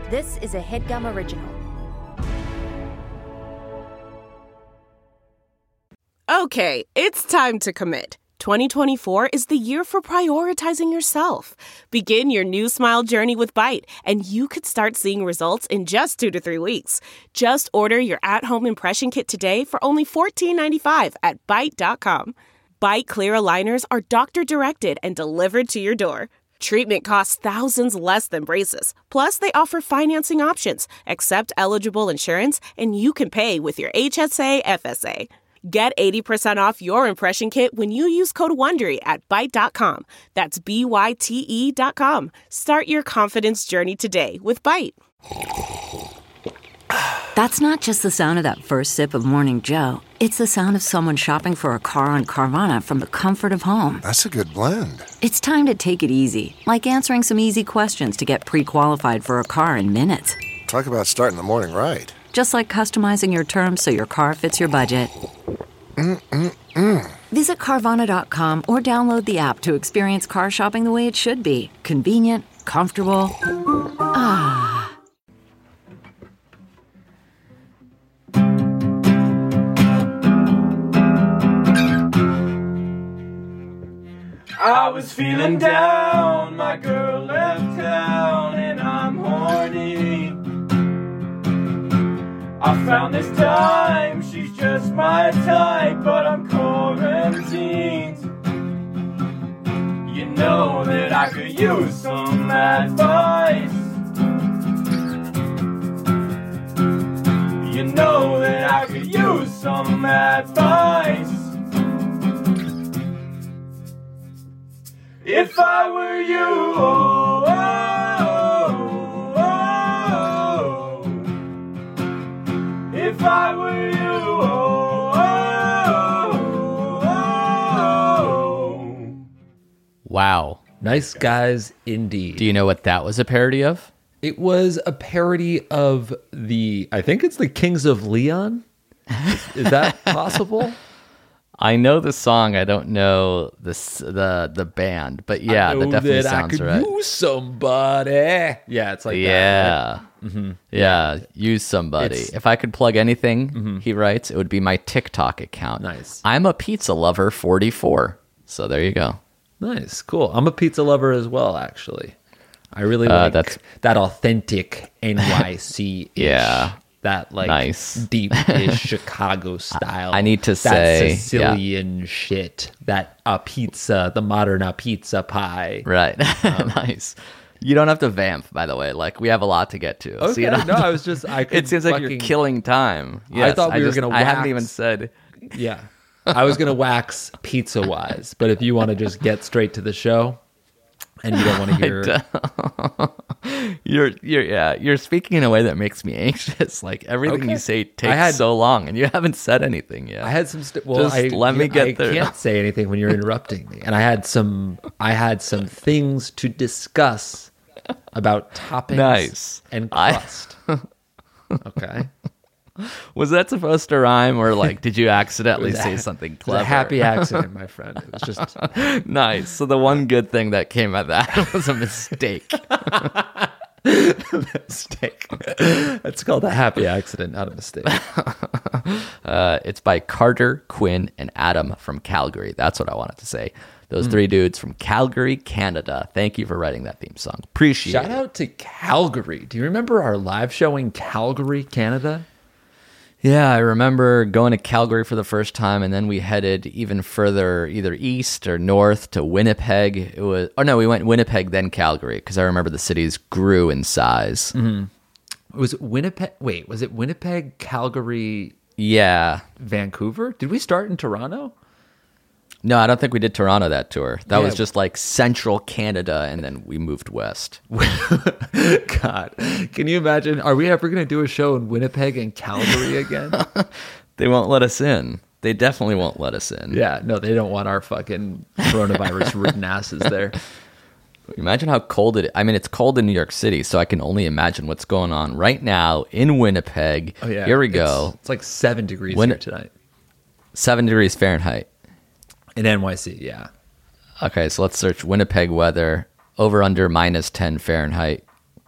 This is a HeadGum original. Okay, it's time to commit. 2024 is the year for prioritizing yourself. Begin your new smile journey with Byte, and you could start seeing results in just 2 to 3 weeks. Just order your at-home impression kit today for only $14.95 at Byte.com. Byte Clear aligners are doctor-directed and delivered to your door. Treatment costs thousands less than braces. Plus, they offer financing options, accept eligible insurance, and you can pay with your HSA FSA. Get 80% off your impression kit when you use code WONDERY at Byte.com. That's BYTE.com. Start your confidence journey today with Byte. That's not just the sound of that first sip of Morning Joe. It's the sound of someone shopping for a car on Carvana from the comfort of home. That's a good blend. It's time to take it easy, like answering some easy questions to get pre-qualified for a car in minutes. Talk about starting the morning right. Just like customizing your terms so your car fits your budget. Visit Carvana.com or download the app to experience car shopping the way it should be. Convenient, comfortable. Ah. I was feeling down, my girl left town, and I'm horny. I found this time, she's just my type, but I'm quarantined. You know that I could use some advice. You know that I could use some advice. If I were you, oh, oh, oh, oh. If I were you, oh, oh, oh, oh. Wow. Nice guys indeed. Do you know what that was a parody of? It was a parody of I think it's the Kings of Leon. Is that possible? I know the song. I don't know the band, but yeah, that definitely sounds right. I could use somebody. Yeah, it's like that. Yeah. Right? Mm-hmm. Yeah, use somebody. If I could plug anything, he writes, it would be my TikTok account. Nice. I'm a pizza lover 44. So there you go. Nice, cool. I'm a pizza lover as well, actually. I really like that authentic NYC-ish. Yeah. That like nice. Deep-ish Chicago style. I need to that say Sicilian shit. That pizza, the modern pizza pie. Right. Nice. You don't have to vamp, by the way. Like, we have a lot to get to. Okay. So No, I was just. It seems like you're killing time. Yes, I thought we were going to. I haven't even said. Yeah, I was going to wax pizza wise, but if you want to just get straight to the show, and you don't want to hear. You're speaking in a way that makes me anxious. Like, everything you say takes so long, and you haven't said anything yet. I had some. Let me get there. I can't say anything when you're interrupting me, and I had some things to discuss about toppings and crust. Okay. Was that supposed to rhyme, or like, did you accidentally say something clever? It was a happy accident, my friend. It was just nice. So the one good thing that came of that was a mistake. Mistake. It's called a happy accident, not a mistake. It's by Carter, Quinn, and Adam from Calgary. That's what I wanted to say. Those three dudes from Calgary, Canada. Thank you for writing that theme song. Appreciate it. Shout out to Calgary. Do you remember our live show in Calgary, Canada? Yeah, I remember going to Calgary for the first time, and then we headed even further, either east or north to Winnipeg. We went Winnipeg, then Calgary, because I remember the cities grew in size. Mm-hmm. Was it Winnipeg? Wait, was it Winnipeg, Calgary? Yeah. Vancouver? Did we start in Toronto? No, I don't think we did Toronto that tour. That was just like central Canada, and then we moved west. God, can you imagine? Are we ever going to do a show in Winnipeg and Calgary again? They won't let us in. They definitely won't let us in. Yeah, no, they don't want our fucking coronavirus-ridden asses there. Imagine how cold it is. I mean, it's cold in New York City, so I can only imagine what's going on right now in Winnipeg. Oh, yeah. Here we go. It's like 7 degrees here tonight. 7 degrees Fahrenheit. In NYC, yeah. Okay, so let's search Winnipeg weather. Over under -10 Fahrenheit.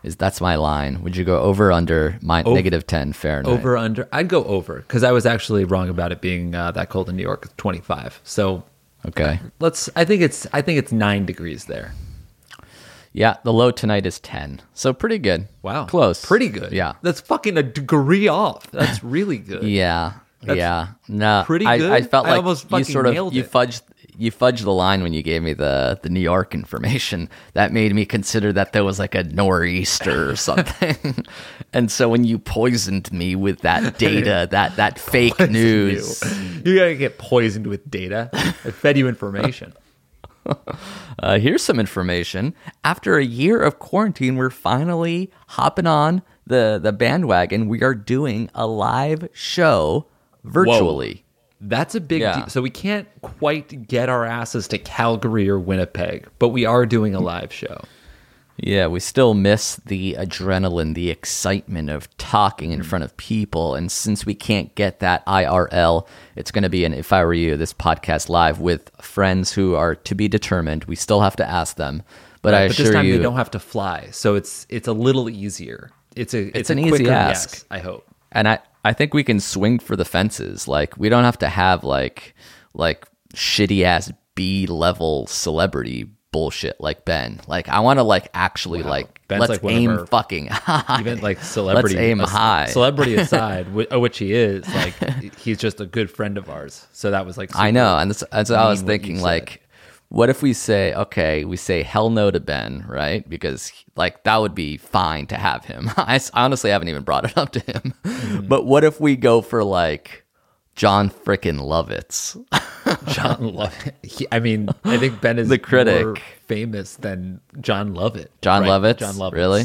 That's my line. Would you go over, under negative 10 Fahrenheit? Over, under. I'd go over because I was actually wrong about it being that cold in New York. It's 25. So okay, I think it's 9 degrees there. Yeah, the low tonight is 10. So pretty good. Wow, close. Pretty good. Yeah, that's fucking a degree off. That's really good. Yeah. No, pretty good. I felt like almost you fucking nailed it. You fudged the line when you gave me the New York information. That made me consider that there was like a nor'easter or something. And so when you poisoned me with that data, that fake news, you gotta get poisoned with data. I fed you information. Here's some information. After a year of quarantine, we're finally hopping on the bandwagon. We are doing a live show virtually. Whoa. That's a big deal. So we can't quite get our asses to Calgary or Winnipeg, but we are doing a live show. Yeah, we still miss the adrenaline, the excitement of talking in front of people. And since we can't get that IRL, it's going to be If I Were You, this podcast live with friends who are to be determined. We still have to ask them. But I assure you, this time they don't have to fly. So it's a little easier. It's an easy ask. Yes, I hope. And I think we can swing for the fences. Like, we don't have to have like shitty ass B-level celebrity bullshit like Ben. Like, I want to actually Ben's let's aim fucking high. Even celebrity. Let's aim high. Celebrity aside, which he is, he's just a good friend of ours. So that was I know, and that's what I was thinking. What if we say hell no to Ben, right? Because that would be fine to have him. I honestly haven't even brought it up to him. Mm-hmm. But what if we go for John frickin' Lovitz? John Lovitz. I think Ben is the critic. More famous than John Lovitz. John Lovitz? John Lovitz. Really?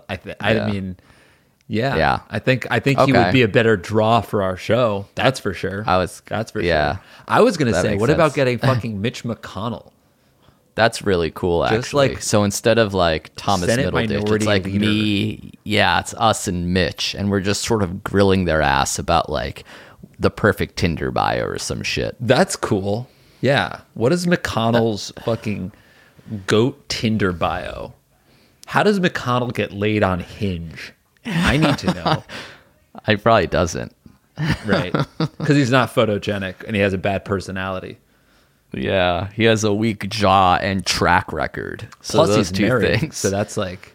Yeah. I think he would be a better draw for our show. That's for sure. That's for sure. I was going to say, what about getting fucking Mitch McConnell? That's really cool, actually. So instead of Thomas Senate Middleditch, it's leader. me. Yeah, it's us and Mitch, and we're just sort of grilling their ass about the perfect Tinder bio or some shit. That's cool. Yeah. What is McConnell's fucking GOAT Tinder bio? How does McConnell get laid on Hinge? I need to know. He probably doesn't. Right. Because he's not photogenic and he has a bad personality. Yeah. He has a weak jaw and track record. So plus those he's two married. things. So that's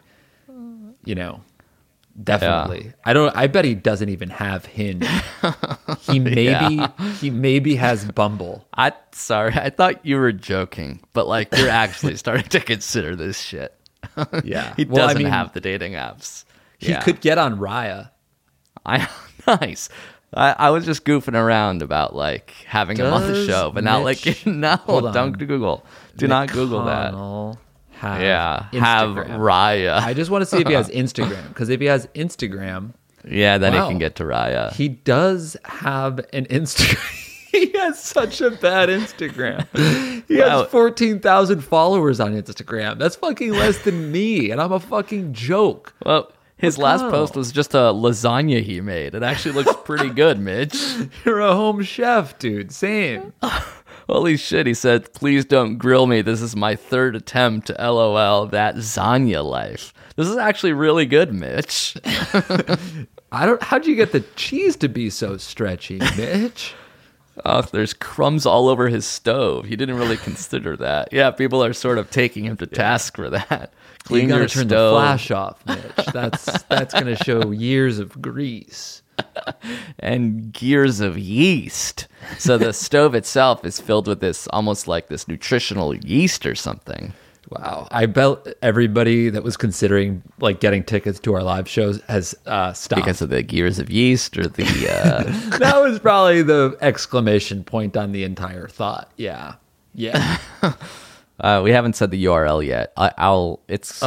definitely. Yeah. I bet he doesn't even have Hinge. He maybe has Bumble. Sorry, I thought you were joking, but you're actually starting to consider this shit. Yeah. He doesn't have the dating apps. He could get on Raya. Nice. I was just goofing around about having him on the show, but not no. Don't Google. Do not Google that. Have Raya. I just want to see if he has Instagram, because if he has Instagram, then he can get to Raya. He does have an Instagram. He has such a bad Instagram. He has 14,000 followers on Instagram. That's fucking less than me, and I'm a fucking joke. Well, his last post was just a lasagna he made. It actually looks pretty good, Mitch. You're a home chef, dude. Same. Holy shit, he said, please don't grill me. This is my third attempt to LOL that Zanya life. This is actually really good, Mitch. How'd you get the cheese to be so stretchy, Mitch? Oh, there's crumbs all over his stove. He didn't really consider that. Yeah, people are sort of taking him to task for that. Clean your turn stove. The flash off, Mitch. That's going to show years of grease. And gears of yeast. So the stove itself is filled with this, almost like this nutritional yeast or something. Wow. I bet everybody that was considering getting tickets to our live shows has stopped. Because of the gears of yeast or the... That was probably the exclamation point on the entire thought. Yeah. Yeah. We haven't said the URL yet. It's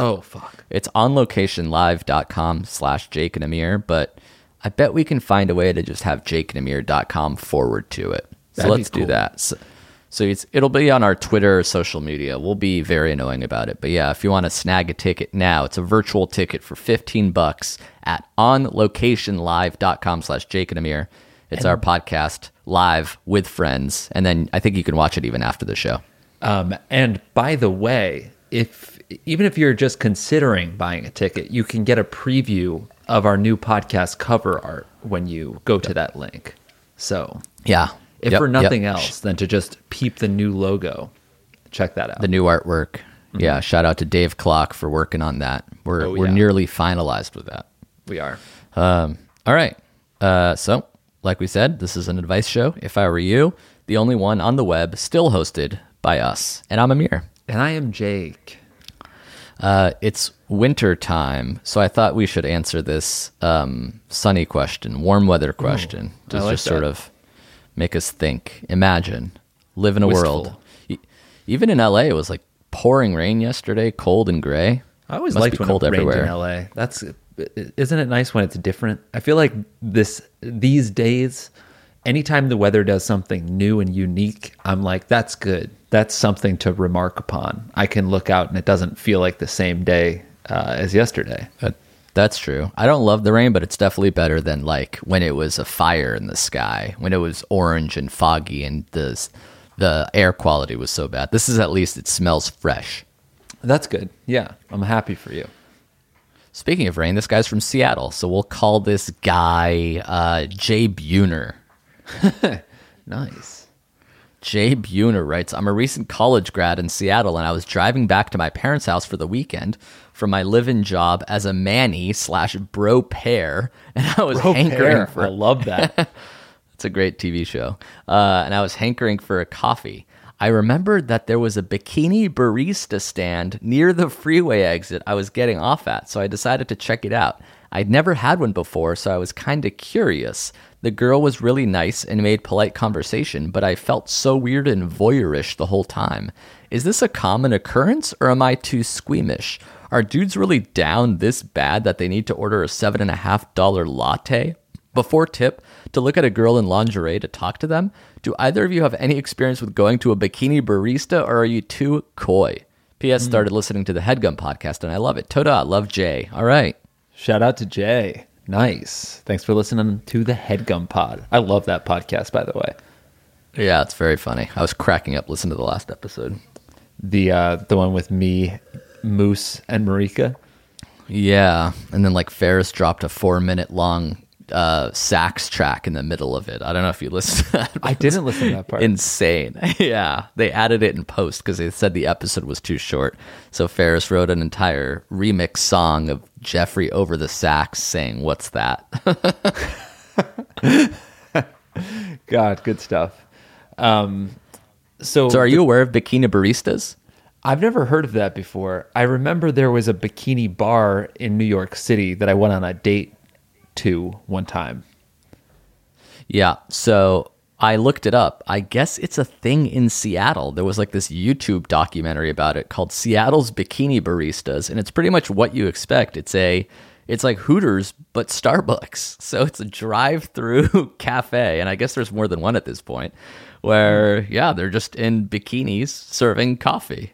onlocationlive.com/Jake and Amir, but I bet we can find a way to just have jakeandamir.com forward to it. So let's do that. So it'll be on our Twitter or social media. We'll be very annoying about it. But yeah, if you want to snag a ticket now, it's a virtual ticket for $15 at onlocationlive.com/Jake and Amir. It's our podcast live with friends. And then I think you can watch it even after the show. And by the way, if even if you're just considering buying a ticket, you can get a preview of our new podcast cover art when you go to that link. So Yeah. if for nothing else than to just peep the new logo, check that out. The new artwork. Yeah, shout out to Dave Clock for working on that. We're nearly finalized with that. We are. All right. So, like we said, this is an advice show. If I were you, the only one on the web still hosted by us. And I'm Amir. And I am Jake. It's winter time, so I thought we should answer this sunny question, warm weather question. Just sort of make us think, imagine, live in a world. Even in LA, it was like pouring rain yesterday, cold and gray. I always Must liked be when cold it rained everywhere. in LA. Isn't it nice when it's different? I feel like these days, anytime the weather does something new and unique, I'm like, that's good. That's something to remark upon. I can look out and it doesn't feel like the same day as yesterday. That's true. I don't love the rain, but it's definitely better than like when it was a fire in the sky, when it was orange and foggy and the air quality was so bad. This is at least it smells fresh. That's good. Yeah, I'm happy for you. Speaking of rain, this guy's from Seattle, so we'll call this guy Jay Buhner. Nice. Jay Buhner writes, I'm a recent college grad in Seattle, and I was driving back to my parents' house for the weekend from my live-in job as a manny/bro pair, and I was hankering for... I love that. It's a great TV show. And I was hankering for a coffee. I remembered that there was a bikini barista stand near the freeway exit I was getting off at, so I decided to check it out. I'd never had one before, so I was kind of curious. The girl was really nice and made polite conversation, but I felt so weird and voyeurish the whole time. Is this a common occurrence, or am I too squeamish? Are dudes really down this bad that they need to order a $7.50 latte before tip to look at a girl in lingerie to talk to them? Do either of you have any experience with going to a bikini barista, or are you too coy? P.S. Started listening to the Headgum podcast, and I love it. Toda, love Jay. All right. Shout out to Jay. Nice. Thanks for listening to the Headgum Pod. I love that podcast, by the way. Yeah, it's very funny. I was cracking up listening to the last episode. The one with me, Moose, and Marika. Yeah, and then like Ferris dropped a 4-minute long sax track in the middle of it. I don't know if you listened to that. I didn't listen to that part. Insane. Yeah, they added it in post because they said the episode was too short. So Ferris wrote an entire remix song of Jeffrey over the sax saying, "What's that?" God, good stuff. So are you aware of bikini baristas? I've never heard of that before. I remember there was a bikini bar in New York City that I went on a date to one time. Yeah, so I looked it up. I guess it's a thing in Seattle. There was like this YouTube documentary about it called Seattle's Bikini Baristas, and it's pretty much what you expect. It's like Hooters, but Starbucks. So it's a drive-through cafe, and I guess there's more than one at this point, where, yeah, they're just in bikinis serving coffee.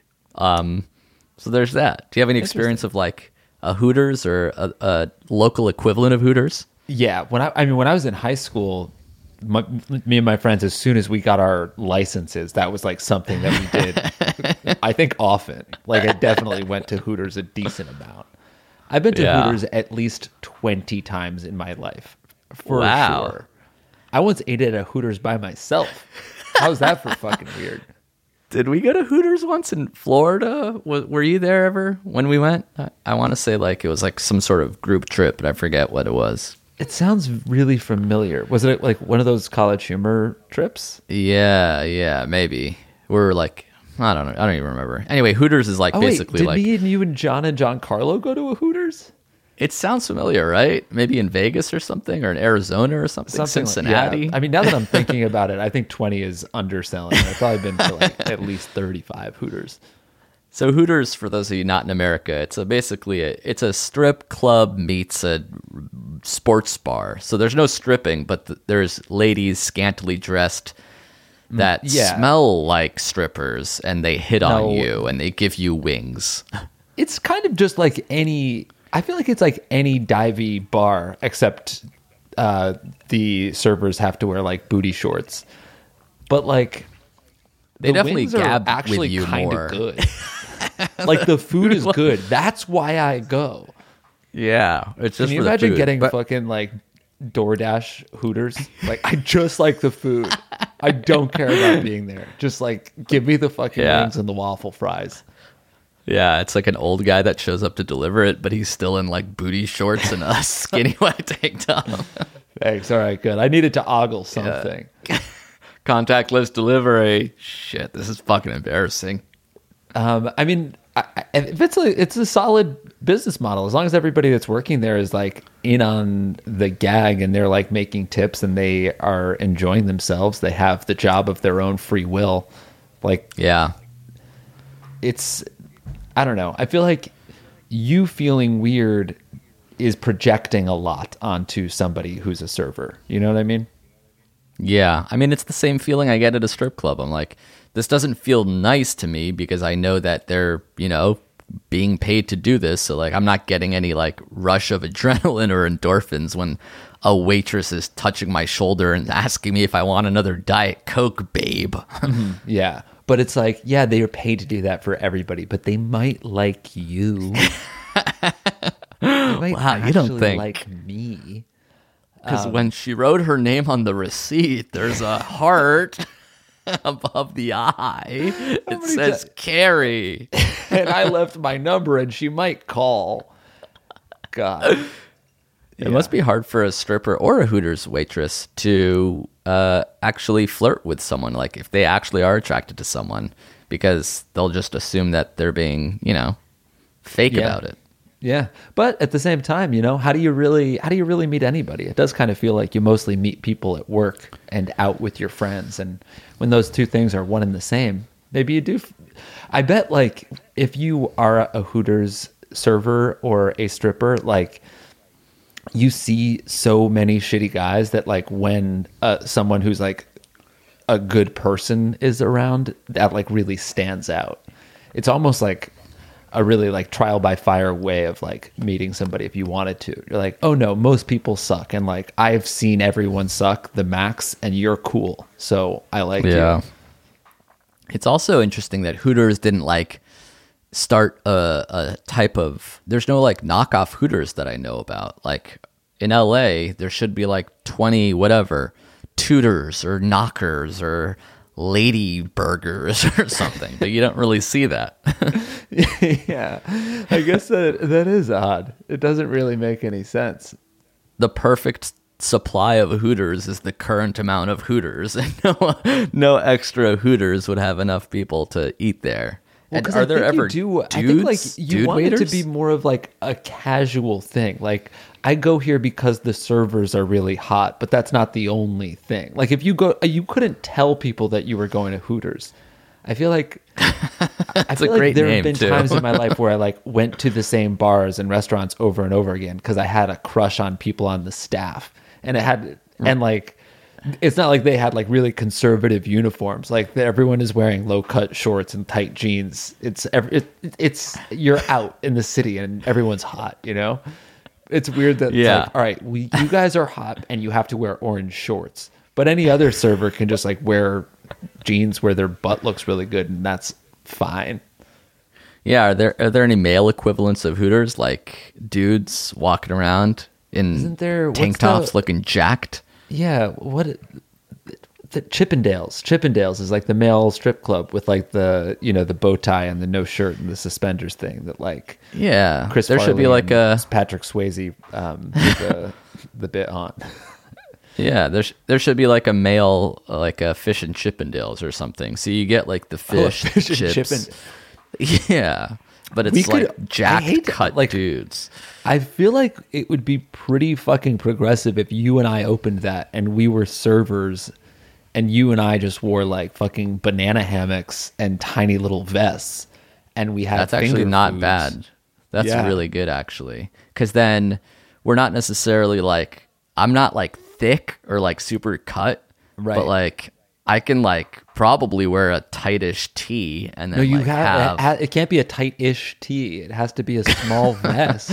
So there's that. Do you have any experience of like a Hooters or a local equivalent of Hooters? Yeah, when I was in high school, me and my friends, as soon as we got our licenses, that was like something that we did. I think often. Like I definitely went to Hooters a decent amount. I've been to Hooters at least 20 times in my life, for sure. I once ate at a Hooters by myself. How's that for fucking weird? Did we go to Hooters once in Florida? Were you there ever when we went? I want to say like it was like some sort of group trip, but I forget what it was. It sounds really familiar. Was it like one of those College Humor trips? Yeah, maybe. We were like, I don't know. I don't even remember. Anyway, Hooters is like basically did like... me and you and John and Giancarlo go to a Hooters? It sounds familiar, right? Maybe in Vegas or something, or in Arizona or something. Cincinnati. Yeah. I mean, now that I'm thinking about it, I think 20 is underselling. I've probably been to like at least 35 Hooters. So Hooters, for those of you not in America, it's basically a strip club meets a sports bar. So there's no stripping, but there's ladies scantily dressed that smell like strippers, and they hit on you, and they give you wings. It's kind of just like any... I feel like it's like any divey bar, except the servers have to wear like booty shorts. But like... They definitely wings are gab actually with you kind more. of good. Like the food is good. That's why I go. Yeah, it's just Can you for the imagine food, getting but- fucking like DoorDash Hooters? Like I just like the food. I don't care about being there. Just like give me the fucking wings and the waffle fries. Yeah, it's like an old guy that shows up to deliver it, but he's still in like booty shorts and a skinny white tank top. Thanks. All right, good. I needed to ogle something. Contactless delivery. Shit, this is fucking embarrassing. I mean, if it's a solid business model, as long as everybody that's working there is like in on the gag and they're like making tips and they are enjoying themselves, they have the job of their own free will. Like, Yeah. I don't know. I feel like you feeling weird is projecting a lot onto somebody who's a server. You know what I mean? Yeah. I mean, it's the same feeling I get at a strip club. I'm like, this doesn't feel nice to me because I know that they're, being paid to do this. So like, I'm not getting any like rush of adrenaline or endorphins when a waitress is touching my shoulder and asking me if I want another Diet Coke, babe. Yeah. But it's like, yeah, they are paid to do that for everybody, but they might like you. They might Wow, you don't actually think. like me. Because when she wrote her name on the receipt, there's a heart above the eye. It says Carrie. And I left my number and she might call. God. It must be hard for a stripper or a Hooters waitress to actually flirt with someone, like if they actually are attracted to someone, because they'll just assume that they're being, fake about it. Yeah. But at the same time, how do you really meet anybody? It does kind of feel like you mostly meet people at work and out with your friends. And when those two things are one and the same, maybe you do. I bet like if you are a Hooters server or a stripper, like you see so many shitty guys that like when someone who's like a good person is around, that like really stands out. It's almost like a really like trial by fire way of like meeting somebody if you wanted to. You're like, oh no, most people suck. And like, I've seen everyone suck the max and you're cool. So I like you. It's also interesting that Hooters didn't like start a type of, there's no like knockoff Hooters that I know about. Like in LA, there should be like 20 whatever tutors or knockers or lady burgers or something, but you don't really see that. Yeah, I guess that is odd. It doesn't really make any sense. The perfect supply of Hooters is the current amount of Hooters, and no extra Hooters would have enough people to eat there. Well, And 'cause are I there think you ever do, dudes? I think like you dude want it to waiters? be more of like a casual thing. Like I go here because the servers are really hot, but that's not the only thing. Like if you go, you couldn't tell people that you were going to Hooters. I feel like a great there name, have been too. times in my life where I like went to the same bars and restaurants over and over again because I had a crush on people on the staff, and and like it's not like they had like really conservative uniforms. Like everyone is wearing low cut shorts and tight jeans. It's you're out in the city and everyone's hot. It's weird that it's like, all right, you guys are hot and you have to wear orange shorts, but any other server can just like wear jeans where their butt looks really good and that's fine. Yeah, are there any male equivalents of Hooters, like dudes walking around in Isn't there- tank what's tops the- looking jacked? Yeah, the Chippendales is like the male strip club with like the the bow tie and the no shirt and the suspenders thing that like Yeah, Chris there should be Farley like and Patrick Swayze did the bit on. Yeah, there should be like a male, like a fish and Chippendales or something. So you get like the fish, fish and chips. Yeah, but it's We could- like I jacked hate- cut like- dudes. I feel like it would be pretty fucking progressive if you and I opened that and we were servers and you and I just wore like fucking banana hammocks and tiny little vests and we had That's actually finger not foods. bad. That's Yeah. really good actually, because then we're not necessarily like, I'm not like thick or like super cut, Right. but like I can like probably wear a tightish tee, and then No, you like, have it can't be a tight-ish tee. It has to be a small vest,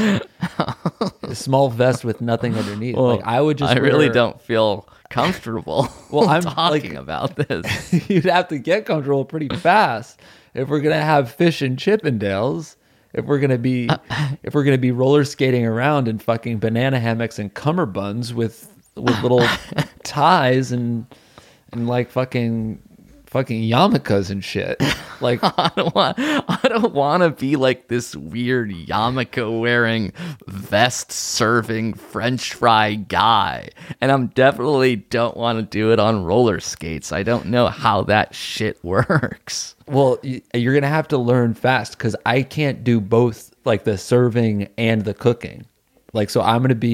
a small vest with nothing underneath. Well, like I would just. I really wear- don't feel comfortable. Well, I'm talking like- about this. You'd have to get comfortable pretty fast if we're gonna have fish and Chippendales. If we're gonna be roller skating around in fucking banana hammocks and cummerbunds with little ties and like fucking yarmulkes and shit. Like I don't want to be like this weird yarmulke wearing, vest serving French fry guy, and I'm definitely don't want to do it on roller skates. I don't know how that shit works. Well, you're going to have to learn fast because I can't do both, like the serving and the cooking. Like, so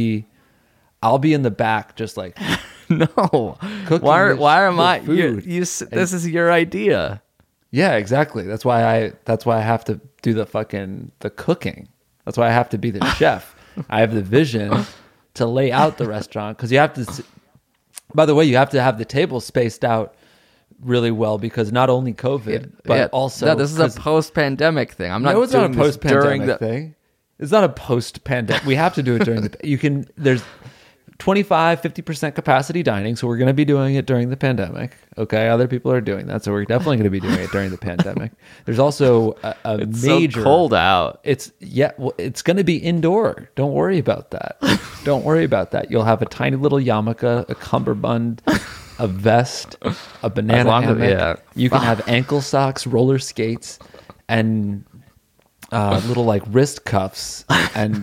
I'll be in the back just like, No. Cooking Why am the I? food. This is your idea. yeah, exactly. That's why I have to do the cooking. That's why I have to be the chef. I have the vision to lay out the restaurant because you have to, by the way, you have to have the table spaced out really well because not only COVID, but also no, this is a post-pandemic thing. I'm not. No, it's not a doing this during post-pandemic thing. It's not a post-pandemic. We have to do it during the. There's 25-50% capacity dining, so we're going to be doing it during the pandemic. Okay, other people are doing that, so we're definitely going to be doing it during the pandemic. There's also a It's major so cold out. It's it's going to be indoor. Don't worry about that. Don't worry about that. You'll have a tiny little yarmulke, a cummerbund, a vest, a banana long as- hammock. yeah. You can have ankle socks, roller skates, and little like wrist cuffs. And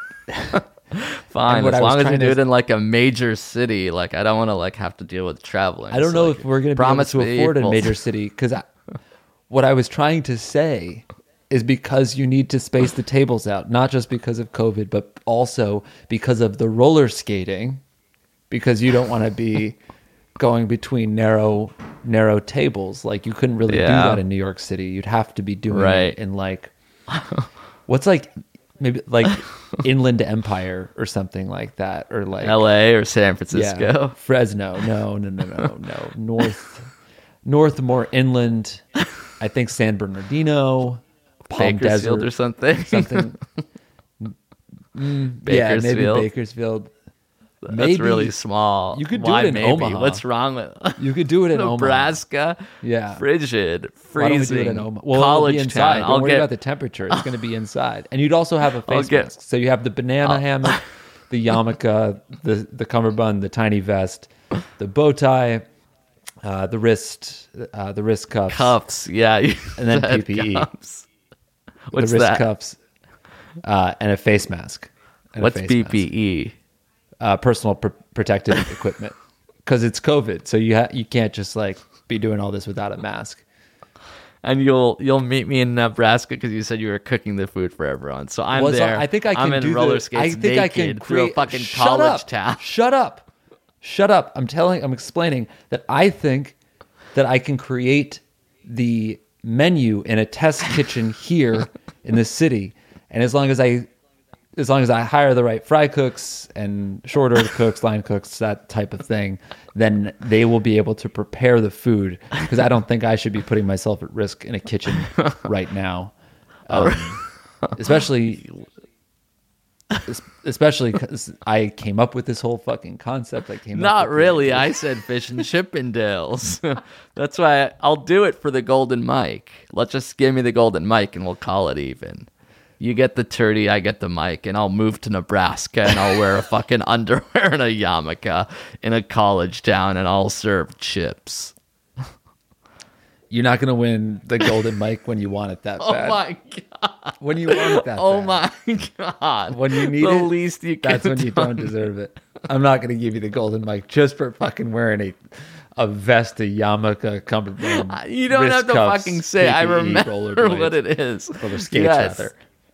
Fine, and what as I was long as you trying do to- it in like a major city. Like I don't want to like have to deal with traveling. I don't So, know like, if we're going to be able promise to me afford a April. major city because what I was trying to say is because you need to space the tables out, not just because of COVID, but also because of the roller skating, because you don't want to be going between narrow tables. Like you couldn't really do Yeah. that in New York City. You'd have to be doing Right. it in like, what's like, maybe like Inland Empire or something like that. Or like L.A. or San Francisco. yeah, Fresno. No. North, more inland. I think San Bernardino, Palm Bakersfield Desert, or something. something. Yeah, maybe Bakersfield. Bakersfield. That's Maybe really small. you could do Why it in maybe? Omaha. What's wrong with You could do it in Omaha. Nebraska? Yeah. Frigid, Why don't we do freezing. it in Omaha? Well, college it'll be inside. town. Don't I'll worry get about the temperature. It's going to be inside, and you'd also have a I'll face get- mask. So you have the banana hammock, the yarmulke, the cummerbund, the tiny vest, the bow tie, the wrist cuffs, cuffs. Yeah, and then said PPE. cuffs. What's the wrist that? cuffs, and a face mask. And a What's face mask. PPE? Personal protective equipment, because it's COVID, so you can't just like be doing all this without a mask. And you'll meet me in Nebraska because you said you were cooking the food for everyone. So I'm Well, so there. I think I can I'm in do roller the, skates I think naked I can through create a fucking Shut college up. town. Shut up. I'm explaining that I think that I can create the menu in a test kitchen here in the city, and as long as I hire the right fry cooks and short order cooks, line cooks, that type of thing, then they will be able to prepare the food, because I don't think I should be putting myself at risk in a kitchen right now. Especially because I came up with this whole fucking concept. Not really. I said fish and Chippendales. That's why I'll do it for the Golden Mike. Let's just give me the Golden Mike and we'll call it even. You get the turdy, I get the mic, and I'll move to Nebraska and I'll wear a fucking underwear and a yarmulke in a college town and I'll serve chips. You're not gonna win the Golden Mike when you want it that Oh bad. my god. When you want it that Oh bad. my god. When you need the it, least you can that's when you don't deserve it. I'm not gonna give you the Golden Mike just for fucking wearing a vest, a yarmulke, cummerbund. You don't wrist have to cuffs, fucking say. I PPE, remember rollerblades, what it is. roller skates, rather.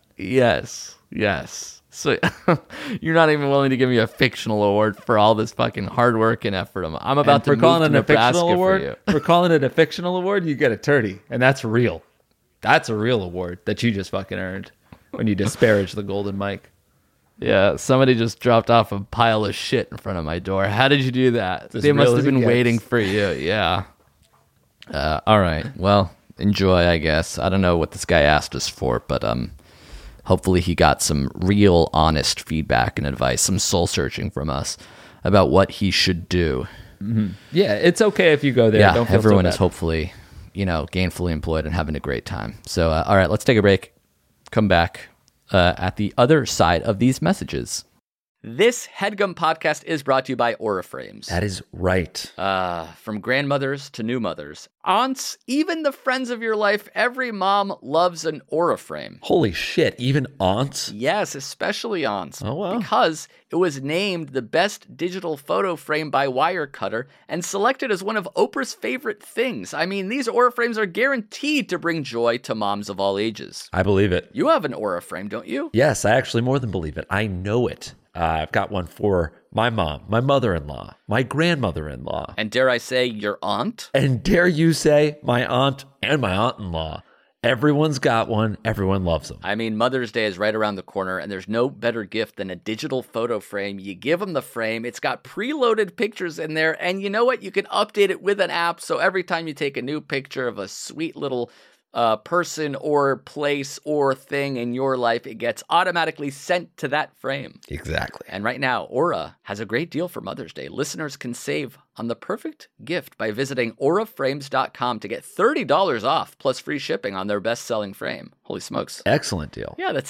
Yes. So you're not even willing to give me a fictional award for all this fucking hard work and effort. I'm about And to for move calling to it a Nebraska fictional for award, you. for calling it a fictional award, you get a turdy, and that's real. That's a real award that you just fucking earned when you disparage the Golden Mike. Yeah, somebody just dropped off a pile of shit in front of my door. How did you do that? As They must real have as it been gets. waiting for you. Yeah. All right. Well, enjoy, I guess. I don't know what this guy asked us for, but hopefully he got some real, honest feedback and advice, some soul searching from us about what he should do. Mm-hmm. Yeah, it's okay if you go there. Yeah, Don't feel everyone so is bad. hopefully, gainfully employed and having a great time. So, all right, let's take a break. Come back at the other side of these messages. This HeadGum podcast is brought to you by Aura Frames. That is right. From grandmothers to new mothers, aunts, even the friends of your life, every mom loves an Aura Frame. Holy shit, even aunts? Yes, especially aunts. Oh, wow. Because it was named the best digital photo frame by Wirecutter and selected as one of Oprah's favorite things. I mean, these Aura Frames are guaranteed to bring joy to moms of all ages. I believe it. You have an Aura Frame, don't you? Yes, I actually more than believe it. I know it. I've got one for my mom, my mother-in-law, my grandmother-in-law. And dare I say, your aunt? And dare you say, my aunt and my aunt-in-law. Everyone's got one. Everyone loves them. I mean, Mother's Day is right around the corner, and there's no better gift than a digital photo frame. You give them the frame. It's got preloaded pictures in there, and you know what? You can update it with an app, so every time you take a new picture of a sweet little person or place or thing in your life, it gets automatically sent to that frame. Exactly. And right now, Aura has a great deal for Mother's Day. Listeners can save on the perfect gift by visiting auraframes.com to get $30 off plus free shipping on their best-selling frame. Holy smokes. Excellent deal. Yeah, that's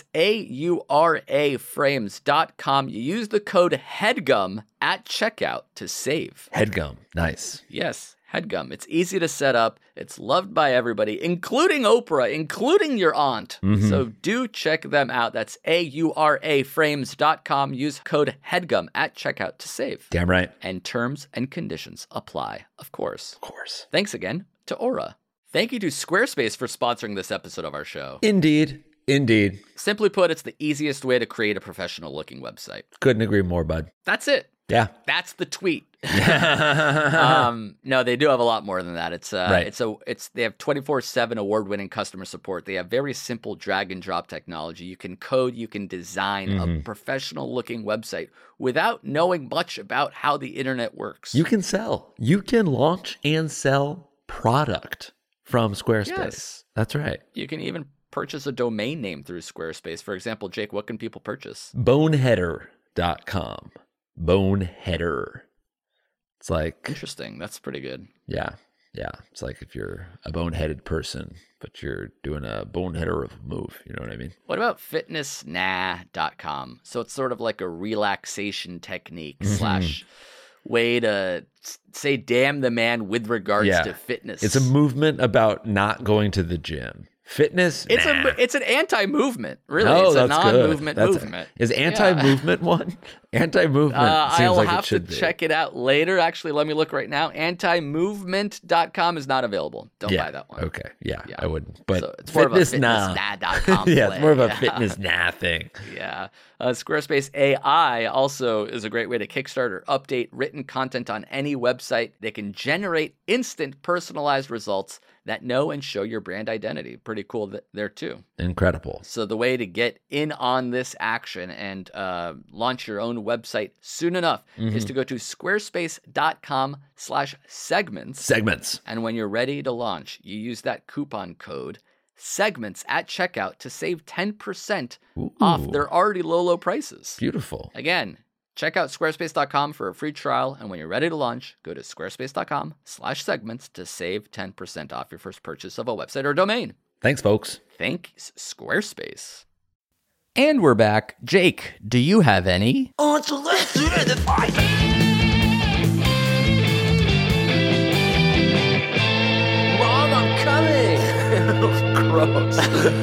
auraframes.com. You use the code HEADGUM at checkout to save. HeadGum. Nice. Yes. HeadGum. It's easy to set up. It's loved by everybody, including Oprah, including your aunt. Mm-hmm. So do check them out. That's auraframes.com. Use code HEADGUM at checkout to save. Damn right. And terms and conditions apply, of course. Of course. Thanks again to Aura. Thank you to Squarespace for sponsoring this episode of our show. Indeed. Indeed. Simply put, it's the easiest way to create a professional-looking website. Couldn't agree more, bud. That's it. Yeah. That's the tweet. No, they do have a lot more than that. It's Right. They have 24/7 award-winning customer support. They have very simple drag and drop technology. You can code, you can design a professional-looking website without knowing much about how the internet works. You can sell. You can launch and sell product from Squarespace. Yes. That's right. You can even purchase a domain name through Squarespace. For example, Jake, what can people purchase? Boneheader.com. Boneheader. It's like, Interesting. That's pretty good. yeah. It's like if you're a boneheaded person, but you're doing a boneheader of a move. You know what I mean? What about fitnessnah.com? So it's sort of like a relaxation technique slash way to say damn the man with regards to fitness. It's a movement about not going to the gym. Fitness? It's nah. it's an anti-movement, really. No, it's a that's non-movement good. movement. Is anti-movement one? Anti-movement seems I'll like have it should to be. check it out later. Actually, let me look right now. Antimovement.com is not available. Don't buy that one. Okay. Yeah, I wouldn't. But So it's more of a fitness nah. fitnessnah.com Yeah, play. it's more of a Yeah. fitness nah thing. Yeah. Squarespace AI also is a great way to kickstart or update written content on any website. They can generate instant personalized results that know and show your brand identity. Pretty cool there too. Incredible. So the way to get in on this action and launch your own website soon enough is to go to squarespace.com/segments. Segments. And when you're ready to launch, you use that coupon code segments at checkout to save 10% off their already low prices. Beautiful. Again, check out squarespace.com for a free trial. And when you're ready to launch, go to squarespace.com/segments to save 10% off your first purchase of a website or domain. Thanks, folks. Thanks, Squarespace. And we're back. Jake, do you have any? On to let's do the fight. Mom, I'm coming. Gross.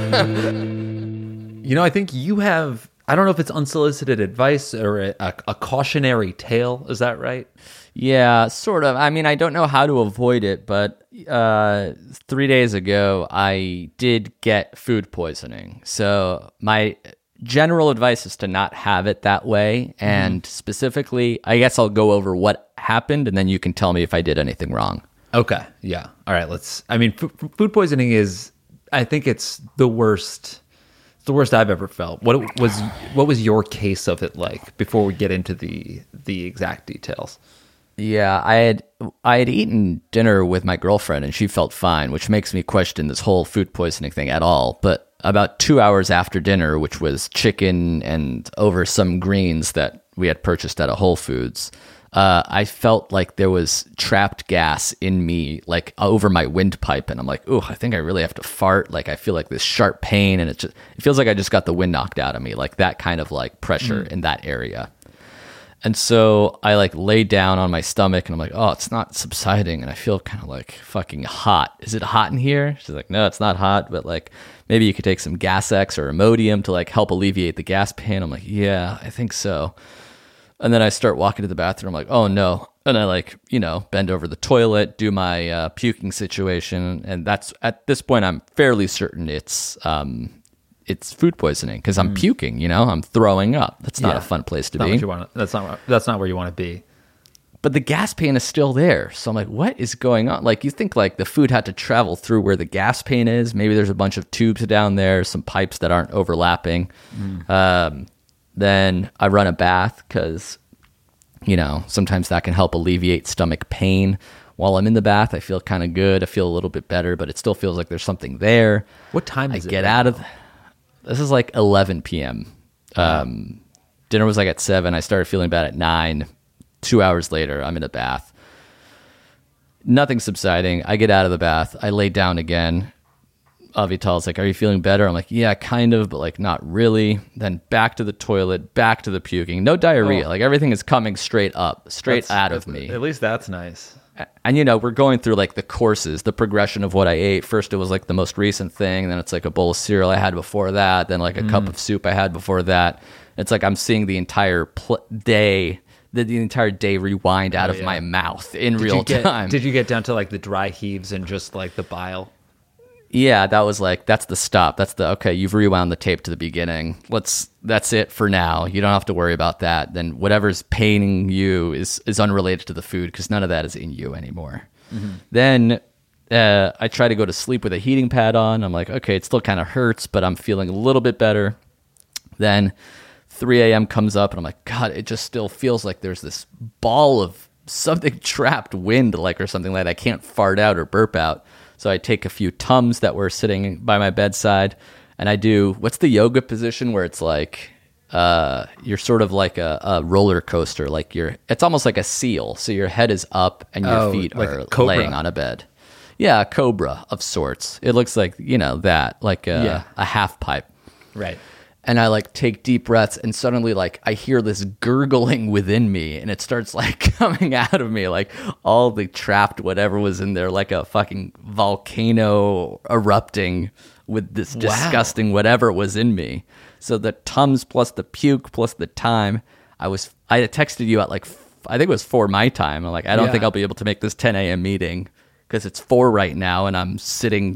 I think you have, I don't know if it's unsolicited advice or a cautionary tale. Is that right? Yeah, sort of. I mean, I don't know how to avoid it, but 3 days ago, I did get food poisoning. So my general advice is to not have it that way. And specifically, I guess I'll go over what happened, and then you can tell me if I did anything wrong. Okay. Yeah. All right. Food poisoning is, I think it's the worst. It's the worst I've ever felt. What was your case of it like before we get into the exact details? Yeah, I had eaten dinner with my girlfriend and she felt fine, which makes me question this whole food poisoning thing at all. But about 2 hours after dinner, which was chicken and over some greens that we had purchased at a Whole Foods, I felt like there was trapped gas in me, like over my windpipe, and I'm like, "Ooh, I think I really have to fart." Like I feel like this sharp pain, and it feels like I just got the wind knocked out of me, like that kind of like pressure in that area. And so I like lay down on my stomach and I'm like, oh, it's not subsiding. And I feel kind of like fucking hot. Is it hot in here? She's like, no, it's not hot, but like maybe you could take some Gas X or Imodium to like help alleviate the gas pain. I'm like, yeah, I think so. And then I start walking to the bathroom. I'm like, oh no. And I like, bend over the toilet, do my puking situation. And that's at this point, I'm fairly certain it's food poisoning because I'm puking, I'm throwing up. That's not a fun place to be. That's not where you want to be. But the gas pain is still there. So I'm like, what is going on? Like you think like the food had to travel through where the gas pain is. Maybe there's a bunch of tubes down there, some pipes that aren't overlapping. Then I run a bath because, sometimes that can help alleviate stomach pain. While I'm in the bath, I feel kind of good. I feel a little bit better, but it still feels like there's something there. What time is it? I get out of... This is like 11 p.m. Dinner was like at 7. I started feeling bad at 9. 2 hours later, I'm in a bath. Nothing subsiding. I get out of the bath. I lay down again. Avital's like, are you feeling better? I'm like, yeah, kind of, but like not really. Then back to the toilet, back to the puking. No diarrhea. Like everything is coming straight up, out of me. At least that's nice. And, we're going through like the courses, the progression of what I ate. First, it was like the most recent thing. Then it's like a bowl of cereal I had before that. Then like a cup of soup I had before that. It's like I'm seeing the entire day, the entire day rewind out of my mouth in real time. Did you get down to like the dry heaves and just like the bile? Yeah, that was like, that's the stop. That's okay, you've rewound the tape to the beginning. That's it for now. You don't have to worry about that. Then whatever's paining you is unrelated to the food because none of that is in you anymore. Then I try to go to sleep with a heating pad on. I'm like, okay, it still kind of hurts, but I'm feeling a little bit better. Then 3 a.m. comes up and I'm like, God, it just still feels like there's this ball of something trapped wind, like, or something like that I can't fart out or burp out. So I take a few Tums that were sitting by my bedside and I do, what's the yoga position where it's like, you're sort of like a roller coaster, like it's almost like a seal. So your head is up and your feet like are laying on a bed. Yeah, a cobra of sorts. It looks like, that, like a half pipe. Right. And I like take deep breaths and suddenly like I hear this gurgling within me and it starts like coming out of me, like all the trapped whatever was in there, like a fucking volcano erupting with this disgusting whatever was in me. So the Tums plus the puke plus the time, I had texted you at like, I think it was 4 my time. I'm like, I don't think I'll be able to make this 10 a.m. meeting because it's 4 right now and I'm sitting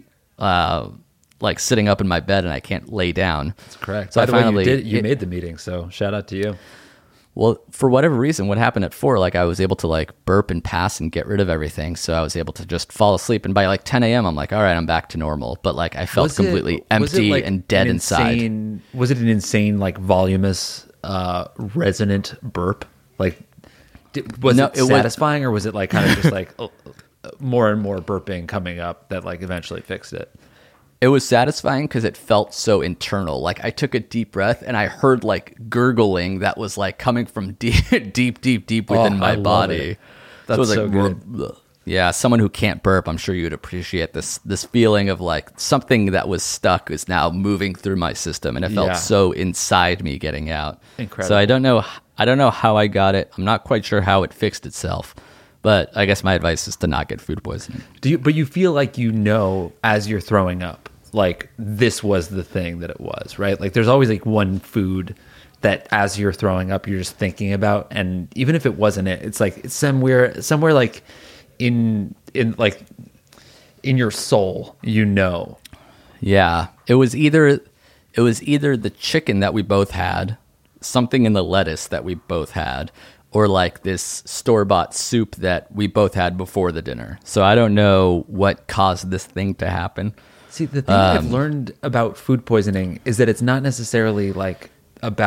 up in my bed and I can't lay down. That's correct. So By the way, you made the meeting, so shout out to you. Well, for whatever reason, what happened at 4, like I was able to like burp and pass and get rid of everything. So I was able to just fall asleep. And by like 10 a.m., I'm like, all right, I'm back to normal. But like I felt completely empty and dead inside. Was it an insane, like voluminous, resonant burp? Like, was it satisfying or was it like kind of just like more and more burping coming up that like eventually fixed it? It was satisfying because it felt so internal. Like I took a deep breath and I heard like gurgling that was like coming from deep within my body. That's so good. Yeah, someone who can't burp, I'm sure you would appreciate this feeling of like something that was stuck is now moving through my system, and it felt so inside me getting out. Incredible. So I don't know how I got it. I'm not quite sure how it fixed itself. But I guess my advice is to not get food poisoning. But you feel like as you're throwing up, like this was the thing that it was, right? Like there's always like one food that as you're throwing up, you're just thinking about, and even if it wasn't it, it's like it's somewhere like in your soul, Yeah, it was either the chicken that we both had, something in the lettuce that we both had, or like this store-bought soup that we both had before the dinner. So I don't know what caused this thing to happen. See, the thing I've learned about food poisoning is that it's not necessarily like about